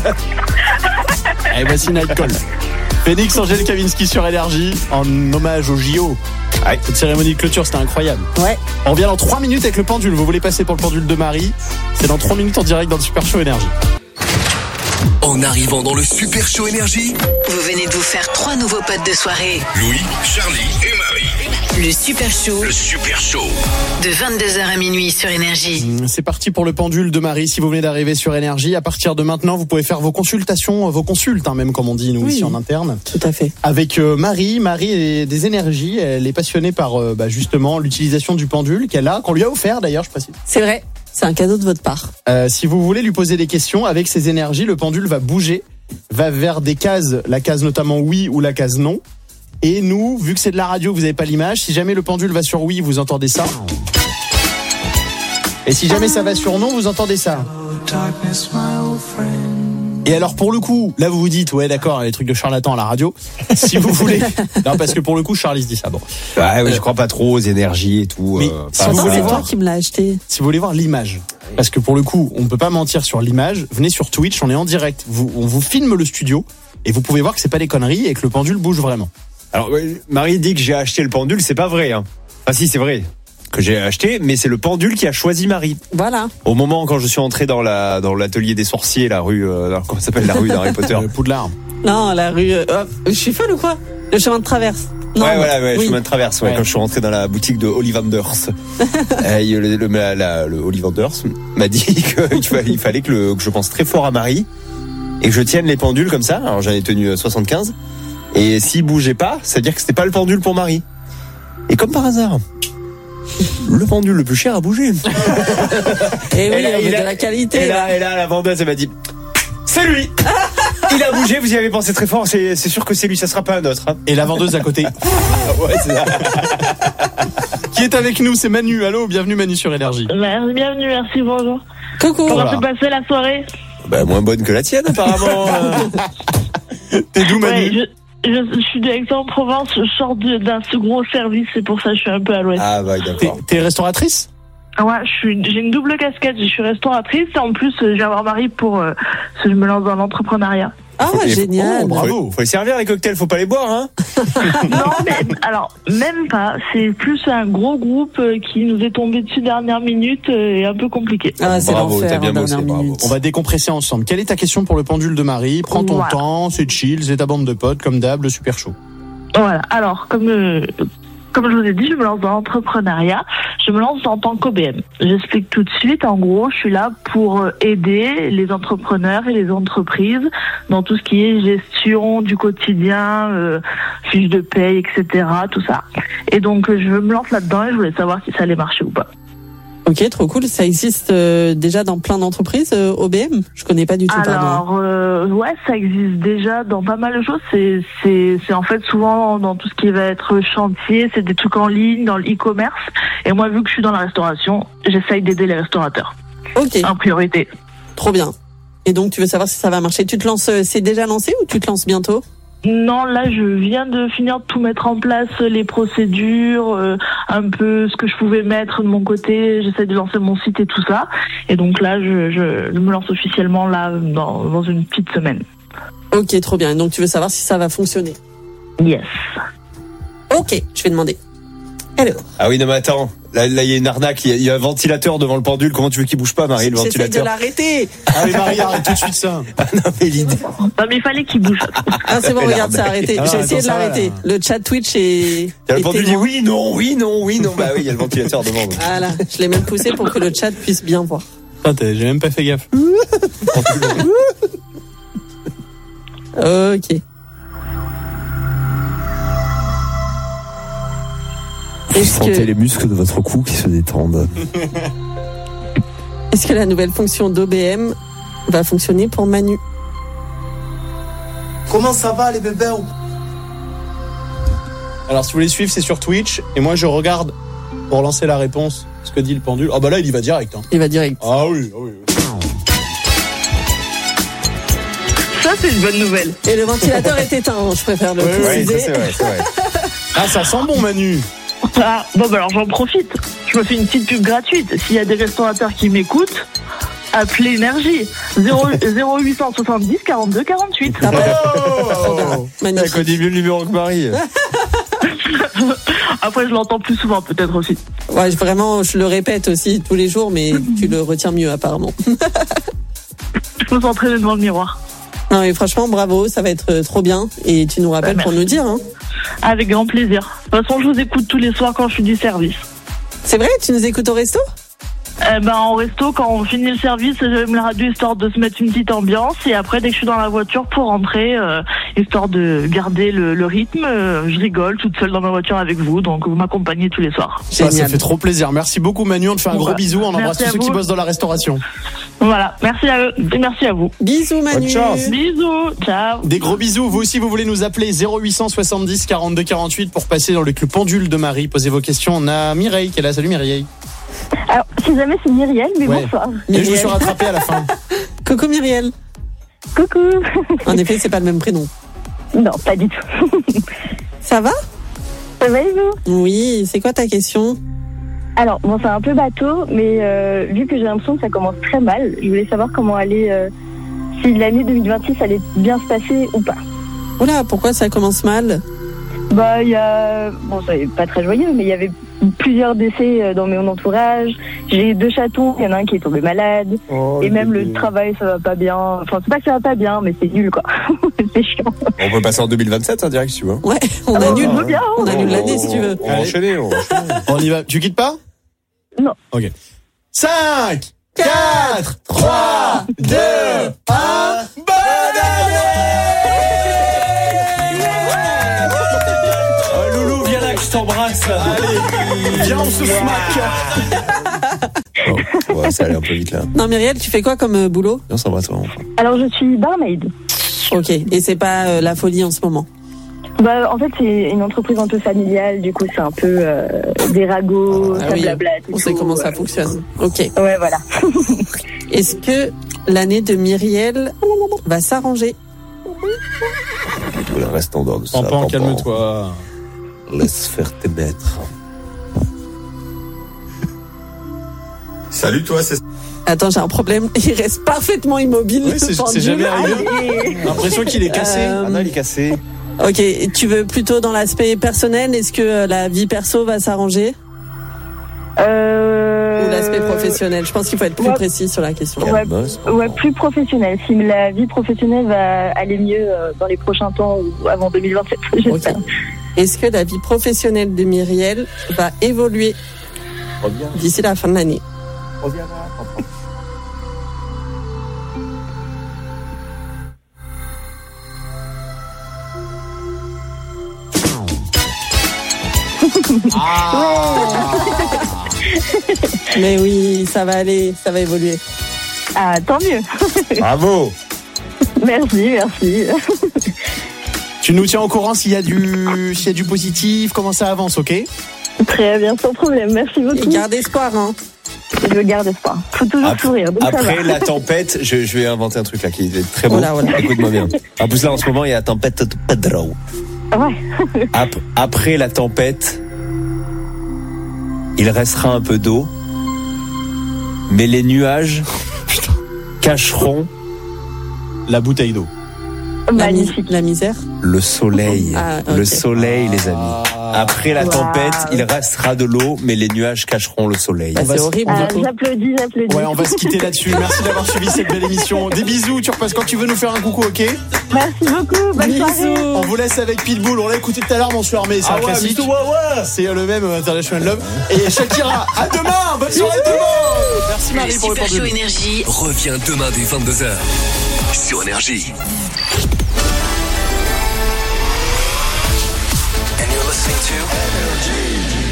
Allez, voici Nightcall. Phoenix, Angèle Kavinsky sur Énergie en hommage au JO. Cette cérémonie de clôture, c'était incroyable. Ouais. On revient dans 3 minutes avec le pendule. Vous voulez passer pour le pendule de Marie? C'est dans 3 minutes en direct dans le Super Show Énergie. En arrivant dans le Super Show Énergie, vous venez de vous faire 3 nouveaux potes de soirée. Louis, Charlie et Marie. Le Super Show. Le Super Show. De 22h à minuit sur Énergie. C'est parti pour le pendule de Marie. Si vous venez d'arriver sur Énergie, à partir de maintenant, vous pouvez faire vos consultations, vos consultes, même comme on dit nous ici en interne. Tout à fait. Avec Marie. Marie est des énergies. Elle est passionnée par justement l'utilisation du pendule qu'on lui a offert d'ailleurs, je précise. C'est vrai. C'est un cadeau de votre part. Si vous voulez lui poser des questions, avec ces énergies, le pendule va bouger, va vers des cases, la case notamment oui ou la case non. Et nous, vu que c'est de la radio, vous n'avez pas l'image, si jamais le pendule va sur oui, vous entendez ça. Et si jamais ça va sur non, vous entendez ça. Et alors pour le coup, là vous vous dites, ouais d'accord, les trucs de charlatan à la radio. Si vous voulez, non parce que pour le coup, Charlie se dit ça. Bon. Ouais, je crois pas trop aux énergies et tout. Mais si vous voulez c'est voir, toi qui me l'as acheté. Si vous voulez voir l'image, parce que pour le coup, on ne peut pas mentir sur l'image. Venez sur Twitch, on est en direct. On vous filme le studio et vous pouvez voir que c'est pas des conneries et que le pendule bouge vraiment. Alors Marie dit que j'ai acheté le pendule, c'est pas vrai. Ah si, c'est vrai que j'ai acheté, mais c'est le pendule qui a choisi Marie. Voilà. Au moment quand je suis entré dans l'atelier des sorciers, la rue, comment s'appelle la rue d'Harry Potter? Poudlard. Non, la rue. Je suis folle ou quoi? Le chemin de traverse. Non, ouais, chemin de traverse. Ouais. Quand je suis rentré dans la boutique de Ollivanders, le Ollivanders m'a dit qu'il fallait que je pense très fort à Marie et que je tienne les pendules comme ça. Alors j'en ai tenu 75. Et s'il bougeait pas, c'est-à-dire que c'était pas le pendule pour Marie. Et comme par hasard, le pendule le plus cher a bougé. Et oui, il a de la qualité. Et là, la vendeuse, elle m'a dit, c'est lui. Il a bougé, vous y avez pensé très fort, c'est sûr que c'est lui, ça sera pas un autre. Hein. Et la vendeuse à côté. Ouais, c'est ça. Qui est avec nous, c'est Manu. Allô, bienvenue Manu sur Énergie. Bienvenue, merci, bonjour. Coucou. Comment s'est passée la soirée? Bah, moins bonne que la tienne, apparemment. T'es d'où, Manu? Ouais, je suis de Aix-en-Provence, je sors d'un gros service, c'est pour ça que je suis un peu à l'ouest. Ah, bah, d'accord. T'es restauratrice? Ouais, j'ai une double casquette, je suis restauratrice et en plus, je vais avoir mari pour je me lance dans l'entrepreneuriat. Ah, génial. Bravo. Faut les servir, les cocktails, faut pas les boire, hein. Non, mais alors, même pas. C'est plus un gros groupe qui nous est tombé dessus dernière minute et un peu compliqué. Ah, c'est bravo, l'enfer, t'as bien bossé, bravo. On va décompresser ensemble. Quelle est ta question pour le pendule de Marie? Prends ton temps, c'est chill, c'est ta bande de potes, comme d'hab, le super show. Voilà. Alors, comme je vous ai dit, je me lance dans l'entrepreneuriat. Je me lance en tant qu'OBM. J'explique tout de suite. En gros, je suis là pour aider les entrepreneurs et les entreprises dans tout ce qui est gestion du quotidien, fiche de paye, etc., tout ça. Et donc, je me lance là-dedans et je voulais savoir si ça allait marcher ou pas. Ok, trop cool. Ça existe déjà dans plein d'entreprises, OBM? Je connais pas du tout. Alors, ouais, ça existe déjà dans pas mal de choses. C'est en fait souvent dans tout ce qui va être chantier, c'est des trucs en ligne, dans le e-commerce. Et moi, vu que je suis dans la restauration, j'essaye d'aider les restaurateurs. Ok. En priorité. Trop bien. Et donc, tu veux savoir si ça va marcher. Tu te lances, c'est déjà lancé ou tu te lances bientôt? Non, là, je viens de finir de tout mettre en place, les procédures, un peu ce que je pouvais mettre de mon côté. J'essaie de lancer mon site et tout ça. Et donc là, je me lance officiellement là dans une petite semaine. Ok, trop bien. Et donc, tu veux savoir si ça va fonctionner? Yes. Ok, je vais demander. Alors. Ah oui, non, mais attends. Là, il y a une arnaque. Il y a un ventilateur devant le pendule. Comment tu veux qu'il bouge pas, Marie, le ventilateur? J'essaie de l'arrêter. Ah oui, Marie, arrête tout de suite ça. Non, mais l'idée. Non, mais il fallait qu'il bouge. Ah, c'est bon, regarde, c'est arrêté. J'ai essayé de l'arrêter. Le chat Twitch est. Il y a le pendule dit oui, non, oui, non, oui, non. Bah oui, il y a le ventilateur devant. Voilà. Je l'ai même poussé pour que le chat puisse bien voir. J'ai même pas fait gaffe. Ok. Vous sentez les muscles de votre cou qui se détendent. Est-ce que la nouvelle fonction d'OBM va fonctionner pour Manu? Comment ça va les bébés? Alors si vous voulez suivre, c'est sur Twitch. Et moi je regarde pour lancer la réponse ce que dit le pendule. Ah bah là il y va direct. Hein. Il va direct. Ah oui, ah oui. Ça c'est une bonne nouvelle. Et le ventilateur est éteint, je préfère le préciser. Ouais, c'est vrai. Ah ça sent bon Manu. Ah, bon bah alors j'en profite. Je me fais une petite pub gratuite. S'il y a des restaurateurs qui m'écoutent, appelez Énergie 0870 42 48. Ah bah, Elle connaît mieux le numéro que Marie. Après je l'entends plus souvent peut-être aussi. Ouais, vraiment, je le répète aussi tous les jours, mais tu le retiens mieux apparemment. Je me sens très devant le miroir. Non mais franchement bravo, ça va être trop bien et tu nous rappelles pour nous dire. Hein. Avec grand plaisir. De toute façon je vous écoute tous les soirs quand je suis du service. C'est vrai, tu nous écoutes au resto? En resto, quand on finit le service, j'aime la radio histoire de se mettre une petite ambiance. Et après, dès que je suis dans la voiture pour rentrer, histoire de garder le rythme, je rigole toute seule dans ma voiture avec vous. Donc, vous m'accompagnez tous les soirs. Ça fait trop plaisir. Merci beaucoup, Manu. On te fait un gros bisou. On embrasse tous ceux qui bossent dans la restauration. Voilà. Merci à eux. Et merci à vous. Bisous, Manu. Bonne chance. Bisous. Ciao. Des gros bisous. Vous aussi, vous voulez nous appeler 0870 42 48 pour passer dans le pendule de Marie. Posez vos questions. On a Mireille qui est là. Salut, Mireille. Alors, si jamais c'est Myriel, mais bonsoir. Et je me suis rattrapé à la fin. Coucou Myriel. Coucou. En effet, c'est pas le même prénom. Non, pas du tout. Ça va? Ça va et vous? Oui, c'est quoi ta question? Alors, bon, c'est un peu bateau, mais vu que j'ai l'impression que ça commence très mal, je voulais savoir comment aller, si l'année 2026 allait bien se passer ou pas. Oula, pourquoi ça commence mal? Bah, il y a... Bon, ça n'est pas très joyeux, mais il y avait plusieurs décès dans mon entourage. J'ai 2 chatons, il y en a un qui est tombé malade. Et même le travail, ça va pas bien. Enfin, c'est pas que ça va pas bien, mais c'est nul, quoi. C'est chiant. On peut passer en 2027, hein, direct, si tu veux. Ouais, on annule. On annule l'année, si tu veux. On va enchaîner, On y va. Tu quittes pas? Non. Ok. 5, 4, 3, 2, 1. Bonne année! Loulou, viens là que je t'embrasse. Allez, viens, on se smack. Ouais, ça allait un peu vite là. Non, Myriel, tu fais quoi comme boulot? Non, ça va, toi. Alors, je suis barmaid. Ok, et c'est pas la folie en ce moment? Bah, en fait, c'est une entreprise un peu familiale, du coup, c'est un peu des ragots, blabla. On sait comment ça fonctionne. Ok. Ouais, voilà. Est-ce que l'année de Myriel va s'arranger? Reste en dehors de ça. Pampan, calme-toi. Laisse faire tes maîtres. Salut toi, c'est... Attends, j'ai un problème. Il reste parfaitement immobile. Oui, c'est jamais arrivé. L'impression qu'il est cassé. Il est cassé. Ok, tu veux plutôt dans l'aspect personnel? Est-ce que la vie perso va s'arranger? Ou l'aspect professionnel? Je pense qu'il faut être plus précis sur la question. Ouais, plus professionnel. Si la vie professionnelle va aller mieux dans les prochains temps ou avant 2027, j'espère. Okay. Est-ce que la vie professionnelle de Myriel va évoluer d'ici la fin de l'année? Reviens là, Mais oui, ça va aller, ça va évoluer. Ah, tant mieux. Bravo. Merci. Tu nous tiens au courant s'il y a du positif, comment ça avance, ok? Très bien, sans problème. Merci beaucoup. Et garde espoir, hein. Je garde espoir. Faut toujours sourire. Donc après la tempête, je vais inventer un truc là qui est très beau. Voilà. Écoute-moi bien. En plus là, en ce moment, il y a la tempête de Pedro. Ouais. Après la tempête, il restera un peu d'eau, mais les nuages cacheront la bouteille d'eau. Magnifique. La misère. Le soleil. Okay. Le soleil, les amis. Après la tempête, il restera de l'eau, mais les nuages cacheront le soleil. C'est horrible. J'applaudis. Ouais, on va se quitter là-dessus. Merci d'avoir suivi cette belle émission. Des bisous. Tu repasses quand tu veux nous faire un coucou, ok? Merci beaucoup. Bonne soirée. On vous laisse avec Pitbull. On l'a écouté tout à l'heure, Monsieur Armé. C'est un classique. C'est le même International Love. Et Shakira. À demain. Bonne soirée tout le monde. Merci Marie pour le Super Show Énergie. Reviens demain dès 22h sur Énergie. And you're listening to Energy.